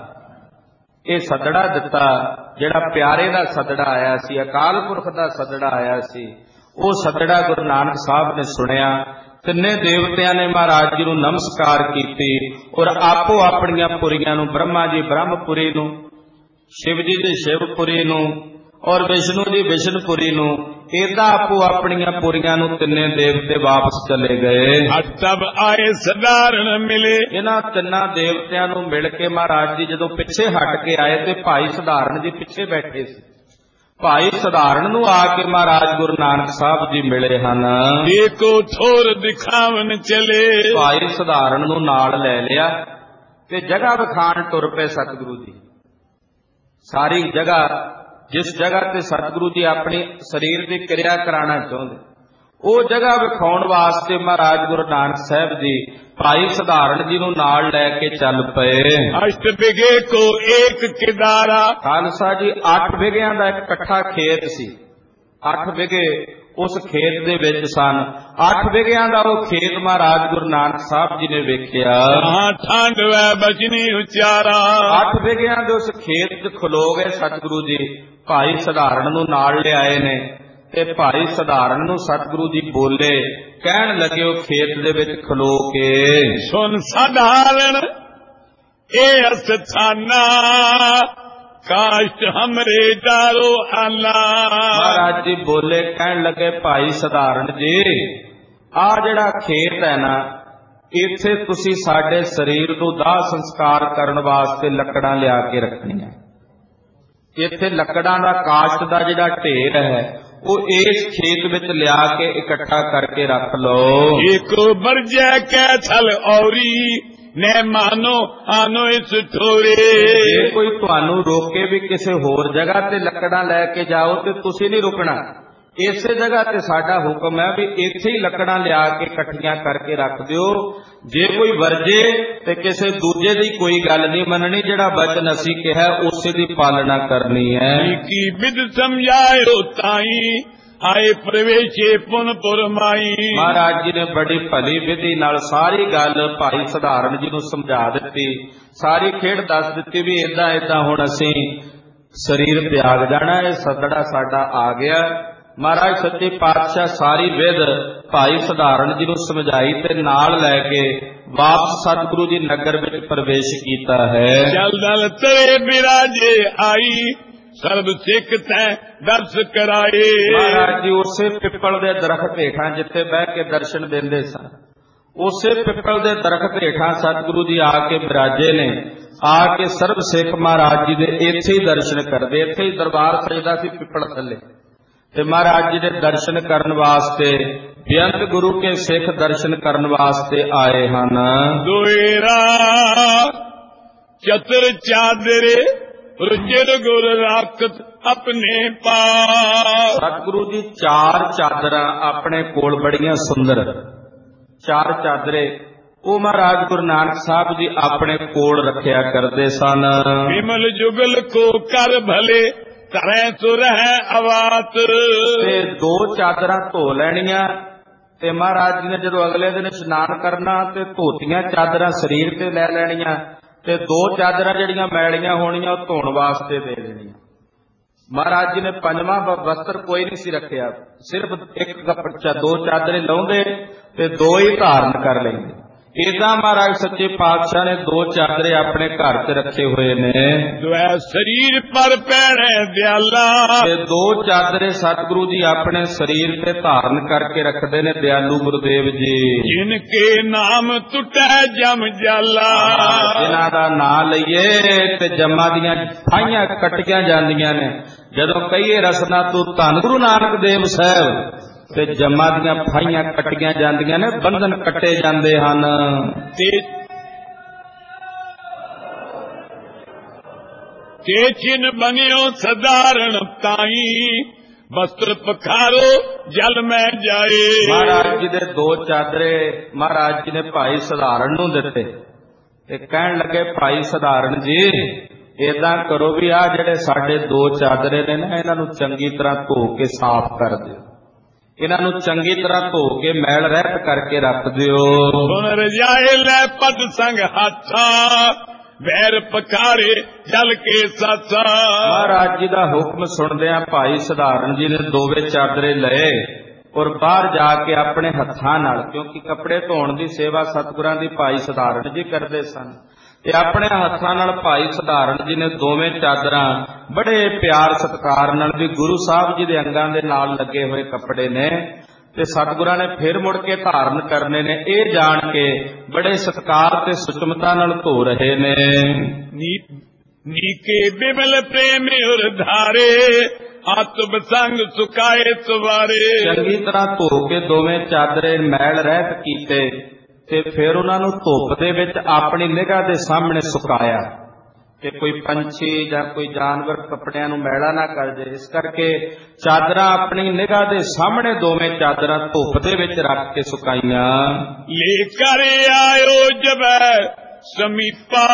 ਇਹ ਸੱਦੜਾ ਦਿੱਤਾ, ਜਿਹੜਾ ਪਿਆਰੇ ਦਾ ਸੱਦੜਾ ਆਇਆ ਸੀ, ਅਕਾਲ ਪੁਰਖ ਦਾ ਸੱਦੜਾ ਆਇਆ ਸੀ। ਉਹ ਸੱਦੜਾ ਗੁਰੂ ਨਾਨਕ ਸਾਹਿਬ ਨੇ ਸੁਣਿਆ। ਤਿੰਨੇ ਦੇਵਤਿਆਂ ਨੇ ਮਹਾਰਾਜ ਜੀ ਨੂੰ ਨਮਸਕਾਰ ਕੀਤੀ ਔਰ ਆਪੋ ਆਪਣੀਆਂ ਪੁਰੀਆਂ ਨੂੰ, ਬ੍ਰਹਮਾ ਜੀ ਬ੍ਰਹਮਪੁਰੀ ਨੂੰ, ਸ਼ਿਵ ਜੀ ਦੀ ਸ਼ਿਵਪੁਰੀ ਨੂੰ ਔਰ ਵਿਸ਼ਨੂੰ ਜੀ ਵਿਸ਼ਨਪੁਰੀ ਨੂੰ, ਏਦਾਂ ਆਪੋ ਆਪਣੀਆਂ ਪੁਰੀਆਂ ਨੂੰ ਤਿੰਨੇ ਦੇਵਤੇ ਵਾਪਸ ਚਲੇ ਗਏ। ਤਬ ਆਏ ਸਧਾਰਨ ਮਿਲੇ। ਇਹਨਾਂ ਤਿੰਨਾਂ ਦੇਵਤਿਆਂ ਨੂੰ ਮਿਲ ਕੇ ਮਹਾਰਾਜ ਜੀ ਜਦੋਂ ਪਿੱਛੇ ਹਟ ਕੇ ਆਏ ਤੇ ਭਾਈ ਸਧਾਰਨ ਜੀ ਪਿੱਛੇ ਬੈਠੇ ਸੀ। ਭਾਈ ਸਧਾਰਨ ਨੂੰ ਆ ਕੇ ਮਹਾਰਾਜ ਗੁਰੂ ਨਾਨਕ ਸਾਹਿਬ ਜੀ ਮਿਲੇ ਹਨ। ਦੇਖੋ ਥੋਰ ਦਿਖਾਵਨ ਚਲੇ। ਭਾਈ ਸਧਾਰਨ ਨੂੰ ਨਾਲ ਲੈ ਲਿਆ ਤੇ ਜਗ੍ਹਾ ਵਿਖਾਣ ਤੁਰ ਪਏ ਸਤਿਗੁਰੂ ਜੀ। ਸਾਰੀ ਜਗ੍ਹਾ, ਜਿਸ ਜਗ੍ਹਾ ਤੇ ਸਤਿਗੁਰੂ ਜੀ ਆਪਣੀ ਸਰੀਰ ਦੀ ਕਿਰਿਆ ਕਰਾਉਣਾ ਚਾਹੁੰਦੇ, ਉਹ ਜਗ੍ਹਾ ਵਿਖਾਉਣ ਵਾਸਤੇ ਮਹਾਰਾਜ ਗੁਰੂ ਨਾਨਕ ਸਾਹਿਬ ਜੀ ਭਾਈ ਸਧਾਰਨ ਜੀ ਨੂੰ ਨਾਲ ਲੈ ਕੇ ਚੱਲ ਪਏ। अष्ट बिघे को एक किदारा। ਖਾਲਸਾ ਜੀ 8 ਵਿਘਿਆਂ ਦਾ ਇੱਕ ਇਕੱਠਾ ਖੇਤ ਸੀ। 8 ਵਿਘੇ ਉਸ ਖੇਤ ਦੇ ਵਿੱਚ ਸਨ। 8 ਵਿਘਿਆਂ ਦਾ ਉਹ ਖੇਤ ਮਹਾਰਾਜ ਗੁਰੂ ਨਾਨਕ ਸਾਹਿਬ ਜੀ ਨੇ ਵੇਖਿਆ। ठंड व बचनी उचारा। 8 ਵਿਘਿਆਂ ਦੇ ਉਸ ਖੇਤ 'ਚ ਖਲੋ ਗਏ ਸਤਿਗੁਰੂ ਜੀ। ਭਾਈ ਸਧਾਰਨ ਨੂੰ ਨਾਲ ਲਿਆਏ ਨੇ ਤੇ ਭਾਈ ਸਧਾਰਨ ਨੂੰ ਸਤਿਗੁਰੂ ਜੀ ਬੋਲੇ, ਕਹਿਣ ਲੱਗੇ ਉਹ ਖੇਤ ਦੇ ਵਿੱਚ ਖਲੋ ਕੇ, सुन साधारण ए अस्थाना काश हमरे डारो आला। ਮਹਾਰਾਜ ਜੀ ਬੋਲੇ, ਕਹਿਣ ਲੱਗੇ ਭਾਈ ਸਧਾਰਨ ਜੀ, ਆ ਜਿਹੜਾ ਖੇਤ ਹੈ ਨਾ, ਇੱਥੇ ਤੁਸੀਂ ਸਾਡੇ ਸਰੀਰ ਨੂੰ ਦਾਹ ਸੰਸਕਾਰ ਕਰਨ ਵਾਸਤੇ ਲੱਕੜਾਂ ਲਿਆ ਕੇ ਰੱਖਣੀਆਂ। ਇੱਥੇ ਲੱਕੜਾਂ ਦਾ ਕਾਸ਼ਤ ਦਾ ਜਿਹੜਾ ਢੇਰ ਹੈ ਉਹ ਇਸ ਖੇਤ ਵਿੱਚ ਲਿਆ ਕੇ ਇਕੱਠਾ ਕਰਕੇ ਰੱਖ ਲਓ। एक बरजे के थल औरी ने मानो आनो इस ठोरे। ਜੇ ਕੋਈ ਤੁਹਾਨੂੰ ਰੋਕੇ ਵੀ ਕਿਸੇ ਹੋਰ ਜਗ੍ਹਾ ਤੇ ਲੱਕੜਾਂ ਲੈ ਕੇ ਜਾਓ ਤੇ ਤੁਸੀਂ ਨਹੀਂ ਰੁਕਣਾ। ਇਸੇ ਜਗ੍ਹਾ ਤੇ ਸਾਡਾ ਹੁਕਮ ਹੈ ਵੀ ਇੱਥੇ ਹੀ ਲੱਕੜਾਂ ਲਿਆ ਕੇ ਇਕੱਠੀਆਂ ਕਰਕੇ ਰੱਖ ਦਿਓ। ਜੇ ਕੋਈ ਵਰਜੇ ਤੇ ਕਿਸੇ ਦੂਜੇ ਦੀ ਕੋਈ ਗੱਲ ਨਹੀਂ ਮੰਨਣੀ, ਜਿਹੜਾ ਵਚਨ ਅਸੀਂ ਕਿਹਾ ਉਸੇ ਦੀ ਪਾਲਣਾ ਕਰਨੀ ਹੈ। की विद समझायो ताई आए प्रवेशे पुनपुर माई। ਮਹਾਰਾਜ ਜੀ ਨੇ ਬੜੀ ਭਲੀ ਵਿਧੀ ਨਾਲ ਸਾਰੀ ਗੱਲ ਭਾਈ ਸਧਾਰਨ ਜੀ ਨੂੰ ਸਮਝਾ ਦਿੱਤੀ। ਸਾਰੀ ਖੇਡ ਦੱਸ ਦਿੱਤੀ ਵੀ ਏਦਾਂ ਏਦਾਂ ਹੁਣ ਅਸੀਂ ਸਰੀਰ ਤਿਆਗ ਜਾਣਾ, ਇਹ ਸੱਦੜਾ ਸਾਡਾ ਆ ਗਿਆ। ਮਹਾਰਾਜ ਸੱਚੇ ਪਾਤਸ਼ਾਹ ਸਾਰੀ ਵਿਧ ਭਾਈ ਸਧਾਰਨ ਜੀ ਨੂੰ ਸਮਝਾਈ ਤੇ ਨਾਲ ਲੈ ਕੇ ਵਾਪਸ ਸਤਿਗੁਰੂ ਜੀ ਨਗਰ ਵਿੱਚ ਪ੍ਰਵੇਸ਼ ਕੀਤਾ ਹੈ। चल दल तेरे बिराजे आई सर्व सिख तै दर्श कराए। ਮਹਾਰਾਜ ਜੀ ਉਸੇ ਪਿੱਪਲ ਦੇ ਦਰਖਤ ਹੇਠਾਂ ਜਿੱਥੇ ਬਹਿ ਕੇ ਦਰਸ਼ਨ ਦਿੰਦੇ ਸਨ, ਉਸੇ ਪਿੱਪਲ ਦੇ ਦਰਖਤ ਹੇਠਾਂ ਸਤਿਗੁਰੂ ਜੀ ਆ ਕੇ ਬਿਰਾਜੇ ਨੇ। ਆ ਕੇ ਸਰਬ ਸਿੱਖ ਮਹਾਰਾਜ ਜੀ ਦੇ ਇੱਥੇ ਹੀ ਦਰਸ਼ਨ ਕਰਦੇ, ਇੱਥੇ ਹੀ ਦਰਬਾਰ ਸਜਦਾ ਸੀ ਪਿੱਪਲ ਥੱਲੇ। ਤੇ ਮਹਾਰਾਜ ਜੀ ਦੇ ਦਰਸ਼ਨ ਕਰਨ ਵਾਸਤੇ ਬੇਅੰਤ ਗੁਰੂ ਕੇ ਸਿੱਖ ਦਰਸ਼ਨ ਕਰਨ ਵਾਸਤੇ ਆਏ ਹਨ। ਦੁਇਰਾ ਚਤੁਰ ਚਾਦਰੇ रुचिर गुर राखत अपने पास। ਸਤਿਗੁਰੂ ਜੀ 4 ਚਾਦਰਾਂ ਆਪਣੇ ਕੋਲ ਬੜੀਆਂ ਸੁੰਦਰ, 4 ਚਾਦਰੇ ਉਹ ਮਹਾਰਾਜ ਗੁਰੂ ਨਾਨਕ ਸਾਹਿਬ ਜੀ ਆਪਣੇ ਕੋਲ ਰੱਖਿਆ ਕਰਦੇ ਸਨ। विमल जुगल को कर भले करे सुर है अवात। ਤੇ 2 ਚਾਦਰਾਂ ਧੋ ਲੈਣੀਆਂ ਤੇ ਮਹਾਰਾਜ ਜੀ ਨੇ ਜਦੋਂ ਅਗਲੇ ਦਿਨ ਇਸ਼ਨਾਨ ਕਰਨਾ ਤੇ ਧੋਤੀਆਂ ਚਾਦਰਾਂ ਸਰੀਰ ਤੇ ਲੈ ਲੈਣੀਆਂ ਤੇ 2 ਚਾਦਰਾਂ ਜਿਹੜੀਆਂ ਮੈਲੀਆਂ ਹੋਣੀਆਂ ਉਹ ਧੋਣ ਵਾਸਤੇ ਦੇ ਦੇਣੀਆਂ। ਮਹਾਰਾਜ ਜੀ ਨੇ 5ਵਾਂ ਵਸਤਰ ਕੋਈ ਨਹੀਂ ਸੀ ਰੱਖਿਆ, ਸਿਰਫ 1 ਕੱਪੜਾ 2 ਚਾਦਰੇ ਲਾਉਂਦੇ ਤੇ 2 ਹੀ ਧਾਰਨ ਕਰ ਲੈਂਦੇ। ਏਦਾਂ ਮਹਾਰਾਜ ਸੱਚੇ ਪਾਤਸ਼ਾਹ ਨੇ 2 ਚਾਦਰੇ ਆਪਣੇ ਘਰ 'ਚ ਰੱਖੇ ਹੋਏ ਨੇ। ਦੁਐ ਸਰੀਰ ਪਰ ਪੈਣੇ ਦਿਆਲਾ। ਤੇ 2 ਚਾਦਰੇ ਸਤਿਗੁਰੂ ਜੀ ਆਪਣੇ ਸਰੀਰ ਤੇ ਧਾਰਨ ਕਰਕੇ ਰੱਖਦੇ ਨੇ ਦਿਆਲੂ ਗੁਰਦੇਵ ਜੀ। ਜਿਨ ਕੇ ਨਾਮ ਟੁੱਟੈ ਜਮ ਜਾਲਾ। ਜਿਨ੍ਹਾਂ ਦਾ ਨਾਂ ਲਈਏ ਤੇ ਜਮਾਂ ਦੀਆਂ ਫਾਹੀਆਂ ਕੱਟੀਆਂ ਜਾਂਦੀਆਂ ਨੇ। ਜਦੋਂ ਕਹੀਏ ਰਸਨਾ ਤੂੰ ਧੰਨ ਗੁਰੂ ਨਾਨਕ ਦੇਵ ਸਾਹਿਬ ਤੇ ਜਮਾਂ ਦੀਆਂ ਫਾਹੀਆਂ ਕੱਟੀਆਂ ਜਾਂਦੀਆਂ ਨੇ, ਬੰਧਨ ਕੱਟੇ ਜਾਂਦੇ ਹਨ। ਤੇ ਚਿਨ ਬਨਿਓ ਸਧਾਰਨ ਤਾਈ ਵਸਤਰ ਪਖਾਰੋ ਜਲ ਮੈਂ ਜਾਏ। ਮਹਾਰਾਜ ਜੀ ਦੇ 2 ਚਾਦਰੇ ਮਹਾਰਾਜ ਜੀ ਨੇ ਭਾਈ ਸਧਾਰਨ ਨੂੰ ਦਿੱਤੇ ਤੇ ਕਹਿਣ ਲੱਗੇ ਭਾਈ ਸਧਾਰਨ ਜੀ ਏਦਾਂ ਕਰੋ ਵੀ ਆ ਜਿਹੜੇ ਸਾਡੇ 2 ਚਾਦਰੇ ਨੇ ਨਾ, ਇਹਨਾਂ ਨੂੰ ਚੰਗੀ ਤਰ੍ਹਾਂ ਧੋ ਕੇ ਸਾਫ਼ ਕਰ ਦਿਓ। ਇਹਨਾਂ ਨੂੰ ਚੰਗੀ ਤਰ੍ਹਾਂ ਧੋ ਕੇ ਮੈਲ ਰਹਿਤ ਕਰਕੇ ਰੱਖ ਦਿਓ। ਸੁਣ ਰਜਾਏ ਲੈ ਪਦ ਸੰਗ ਹਾਥਾ ਵੈਰ ਪਕਾਰੇ ਜਲ ਕੇ ਸਾਥਾ। ਮਹਾਰਾਜ ਜੀ ਦਾ ਹੁਕਮ ਸੁਣਦਿਆਂ ਭਾਈ ਸਧਾਰਨ ਜੀ ਨੇ 2 ਚਾਦਰੇ ਲਏ ਔਰ ਬਾਹਰ ਜਾ ਕੇ ਆਪਣੇ ਹੱਥਾਂ ਨਾਲ, ਕਿਉਂਕਿ ਕੱਪੜੇ ਧੋਣ ਦੀ ਸੇਵਾ ਸਤਿਗੁਰਾਂ ਦੀ ਭਾਈ ਸਧਾਰਨ ਜੀ ਕਰਦੇ ਸਨ, ਤੇ ਆਪਣੇ ਹੱਥਾਂ ਨਾਲ ਭਾਈ ਸਧਾਰਨ ਜੀ ਨੇ 2 ਚਾਦਰਾਂ ਬੜੇ ਪਿਆਰ ਸਤਿਕਾਰ ਨਾਲ, ਵੀ ਗੁਰੂ ਸਾਹਿਬ ਜੀ ਦੇ ਅੰਗਾਂ ਦੇ ਨਾਲ ਲੱਗੇ ਹੋਏ ਕੱਪੜੇ ਨੇ ਤੇ ਸਤਿਗੁਰਾਂ ਨੇ ਫਿਰ ਮੁੜ ਕੇ ਧਾਰਨ ਕਰਨੇ ਨੇ, ਇਹ ਜਾਣ ਕੇ ਬੜੇ ਸਤਿਕਾਰ ਤੇ ਸੁਚਮਤਾ ਨਾਲ ਧੋ ਰਹੇ ਨੇ। ਨੀਕੇ ਬਿਮਲ ਪ੍ਰੇਮ ਉਰ ਧਾਰੇ ਆਤਮ ਸੰਗ ਸੁਕਾਏ ਸਵਾਰੇ। ਚੰਗੀ ਤਰ੍ਹਾਂ ਧੋ ਕੇ 2 ਚਾਦਰੇ ਮੈਲ ਰਹਿਤ ਕੀਤੇ ਤੇ ਫਿਰ ਉਹਨਾਂ ਨੂੰ ਧੁੱਪ ਦੇ ਵਿੱਚ ਆਪਣੀ ਨਿਗਾਹ ਦੇ ਸਾਹਮਣੇ ਸੁਕਾਇਆ ਕਿ ਕੋਈ ਪੰਛੀ ਜਾਂ ਕੋਈ ਜਾਨਵਰ ਕੱਪੜਿਆਂ ਨੂੰ ਮੈਲਾ ਨਾ ਕਰ ਜਾਏ। ਇਸ ਕਰਕੇ ਚਾਦਰਾਂ ਆਪਣੀ ਨਿਗਾਹ ਦੇ ਸਾਹਮਣੇ ਦੋਵੇਂ ਚਾਦਰਾਂ ਧੁੱਪ ਦੇ ਵਿੱਚ ਰੱਖ ਕੇ ਸੁਕਾਈਆਂ। लेकर आयो जब समीपा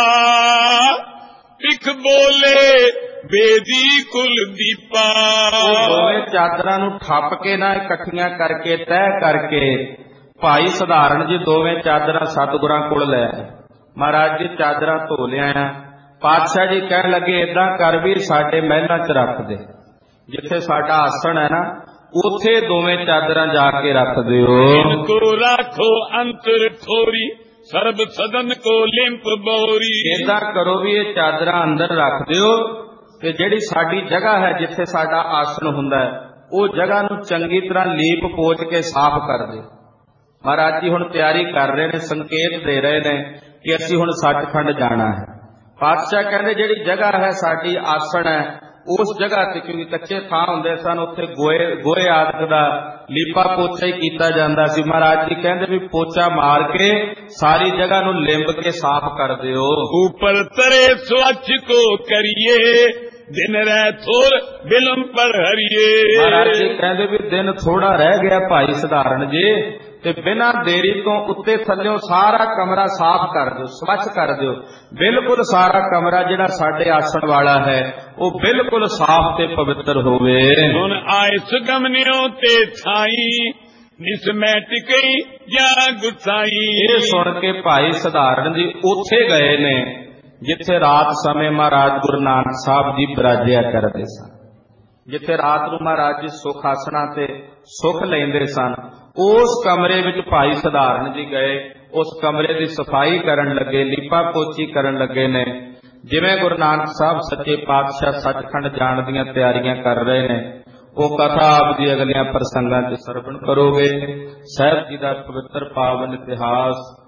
पिख बोले बेदी कुलदीपा। ਦੋਵੇਂ ਚਾਦਰਾਂ ਨੂੰ ਠੱਪ ਕੇ ਨਾ ਇਕੱਠੀਆਂ ਕਰਕੇ ਤੈਅ ਕਰਕੇ ਭਾਈ ਸਧਾਰਨ ਜੀ ਦੋਵੇਂ ਚਾਦਰਾਂ ਸਤਿਗੁਰਾਂ ਕੋਲ ਲੈ ਆਏ। ਮਹਾਰਾਜ ਜੀ ਚਾਦਰਾਂ ਧੋ ਲਿਆ। ਪਾਤਸ਼ਾਹ ਜੀ ਕਹਿਣ ਲੱਗੇ ਏਦਾਂ ਕਰ ਵੀ ਸਾਡੇ ਮਹਿਲਾਂ 'ਚ ਰੱਖ ਦੇ, ਜਿੱਥੇ ਸਾਡਾ ਆਸਣ ਹੈ ਨਾ ਉੱਥੇ ਦੋਵੇਂ ਚਾਦਰਾਂ ਜਾ ਕੇ ਰੱਖ ਦਿਓ। इनको राखो अंतर ठोरी सर्ब सदन को लिंप बोरी। ਏਦਾਂ ਕਰੋ ਵੀ ਇਹ ਚਾਦਰਾਂ ਅੰਦਰ ਰੱਖ ਦਿਓ ਤੇ ਜਿਹੜੀ ਸਾਡੀ ਜਗ੍ਹਾ ਹੈ ਜਿੱਥੇ ਸਾਡਾ ਆਸਣ ਹੁੰਦਾ ਹੈ ਉਹ ਜਗ੍ਹਾ ਨੂੰ ਚੰਗੀ ਤਰ੍ਹਾਂ ਲੀਪ ਪੋਚ ਕੇ ਸਾਫ਼ ਕਰ ਦਿਓ। ਮਹਾਰਾਜ ਜੀ ਹੁਣ ਤਿਆਰੀ ਕਰ ਰਹੇ ਨੇ, ਸੰਕੇਤ ਦੇ ਰਹੇ ਨੇ ਕਿ ਅਸੀਂ ਹੁਣ ਸੱਚਖੰਡ ਜਾਣਾ ਹੈ। ਪਾਤਸ਼ਾਹ ਕਹਿੰਦੇ ਜਿਹੜੀ ਜਗ੍ਹਾ ਹੈ ਸਾਡੀ ਆਸਣ ਹੈ ਉਸ ਜਗ੍ਹਾ ਤੇ, ਕਿਉਂਕਿ ਕੱਚੇ ਥਾਂ ਹੁੰਦੇ ਸਨ, ਉੱਥੇ ਗੋਹੇ ਆਦਿ ਦਾ ਲੀਪਾ ਪੋਚਾ ਹੀ ਕੀਤਾ ਜਾਂਦਾ ਸੀ। ਮਹਾਰਾਜ ਜੀ ਕਹਿੰਦੇ ਵੀ ਪੋਚਾ ਮਾਰ ਕੇ ਸਾਰੀ ਜਗ੍ਹਾ ਨੂੰ ਲਿੰਬ ਕੇ ਸਾਫ਼ ਕਰ ਦਿਓ। ऊपर तरे स्वच्छ को करिए दिन रह थोर बिलम पर हरिए। ਮਹਾਰਾਜ ਜੀ ਕਹਿੰਦੇ ਵੀ ਦਿਨ ਥੋੜਾ ਰਹਿ ਗਿਆ ਭਾਈ ਸਧਾਰਨ ਜੀ, ਤੇ ਬਿਨਾਂ ਦੇਰੀ ਤੋਂ ਉੱਤੇ ਥੱਲਿਓਂ ਸਾਰਾ ਕਮਰਾ ਸਾਫ਼ ਕਰ ਦਿਓ, ਸਵੱਛ ਕਰ ਦਿਓ। ਬਿਲਕੁਲ ਸਾਰਾ ਕਮਰਾ ਜਿਹੜਾ ਸਾਡੇ ਆਸਣ ਵਾਲਾ ਹੈ ਉਹ ਬਿਲਕੁਲ ਸਾਫ਼ ਤੇ ਪਵਿੱਤਰ ਹੋਵੇ। ਹੁਣ ਆਏ ਸੁਗਮਨਿਓ ਤੇ ਥਾਈ ਨਿਸਮੈਟ ਗਈ ਜਾਂ ਗੁਸਾਈ। ਇਹ ਸੁਣ ਕੇ ਭਾਈ ਸਧਾਰਨ ਜੀ ਉੱਥੇ ਗਏ ਨੇ ਜਿੱਥੇ ਰਾਤ ਸਮੇਂ ਮਹਾਰਾਜ ਗੁਰੂ ਨਾਨਕ ਸਾਹਿਬ ਜੀ ਬਿਰਾਜਿਆ ਕਰਦੇ ਸਨ, ਜਿੱਥੇ ਰਾਤ ਨੂੰ ਮਹਾਰਾਜ ਜੀ ਸੁਖ ਆਸਣਾ ਤੇ ਸੁਖ ਲੈਂਦੇ ਸਨ। ਉਸ ਕਮਰੇ ਵਿੱਚ ਭਾਈ ਸਧਾਰਨ ਜੀ ਗਏ, ਉਸ ਕਮਰੇ ਦੀ ਸਫਾਈ ਕਰਨ ਲੱਗੇ, ਲੀਪਾ ਪੋਚੀ ਕਰਨ ਲੱਗੇ ਨੇ। ਜਿਵੇਂ ਗੁਰੂ ਨਾਨਕ ਸਾਹਿਬ ਸੱਚੇ ਪਾਤਸ਼ਾਹ ਸੱਚਖੰਡ ਜਾਣ ਦੀਆਂ ਤਿਆਰੀਆਂ ਕਰ ਰਹੇ ਨੇ, ਉਹ ਕਥਾ ਆਪ ਦੀ ਅਗਲੀਆਂ ਪ੍ਰਸੰਗਾਂ 'ਚ ਸਰਵਣ ਕਰੋਗੇ। ਸਾਹਿਬ ਜੀ ਦਾ ਪਵਿੱਤਰ ਪਾਵਨ ਇਤਿਹਾਸ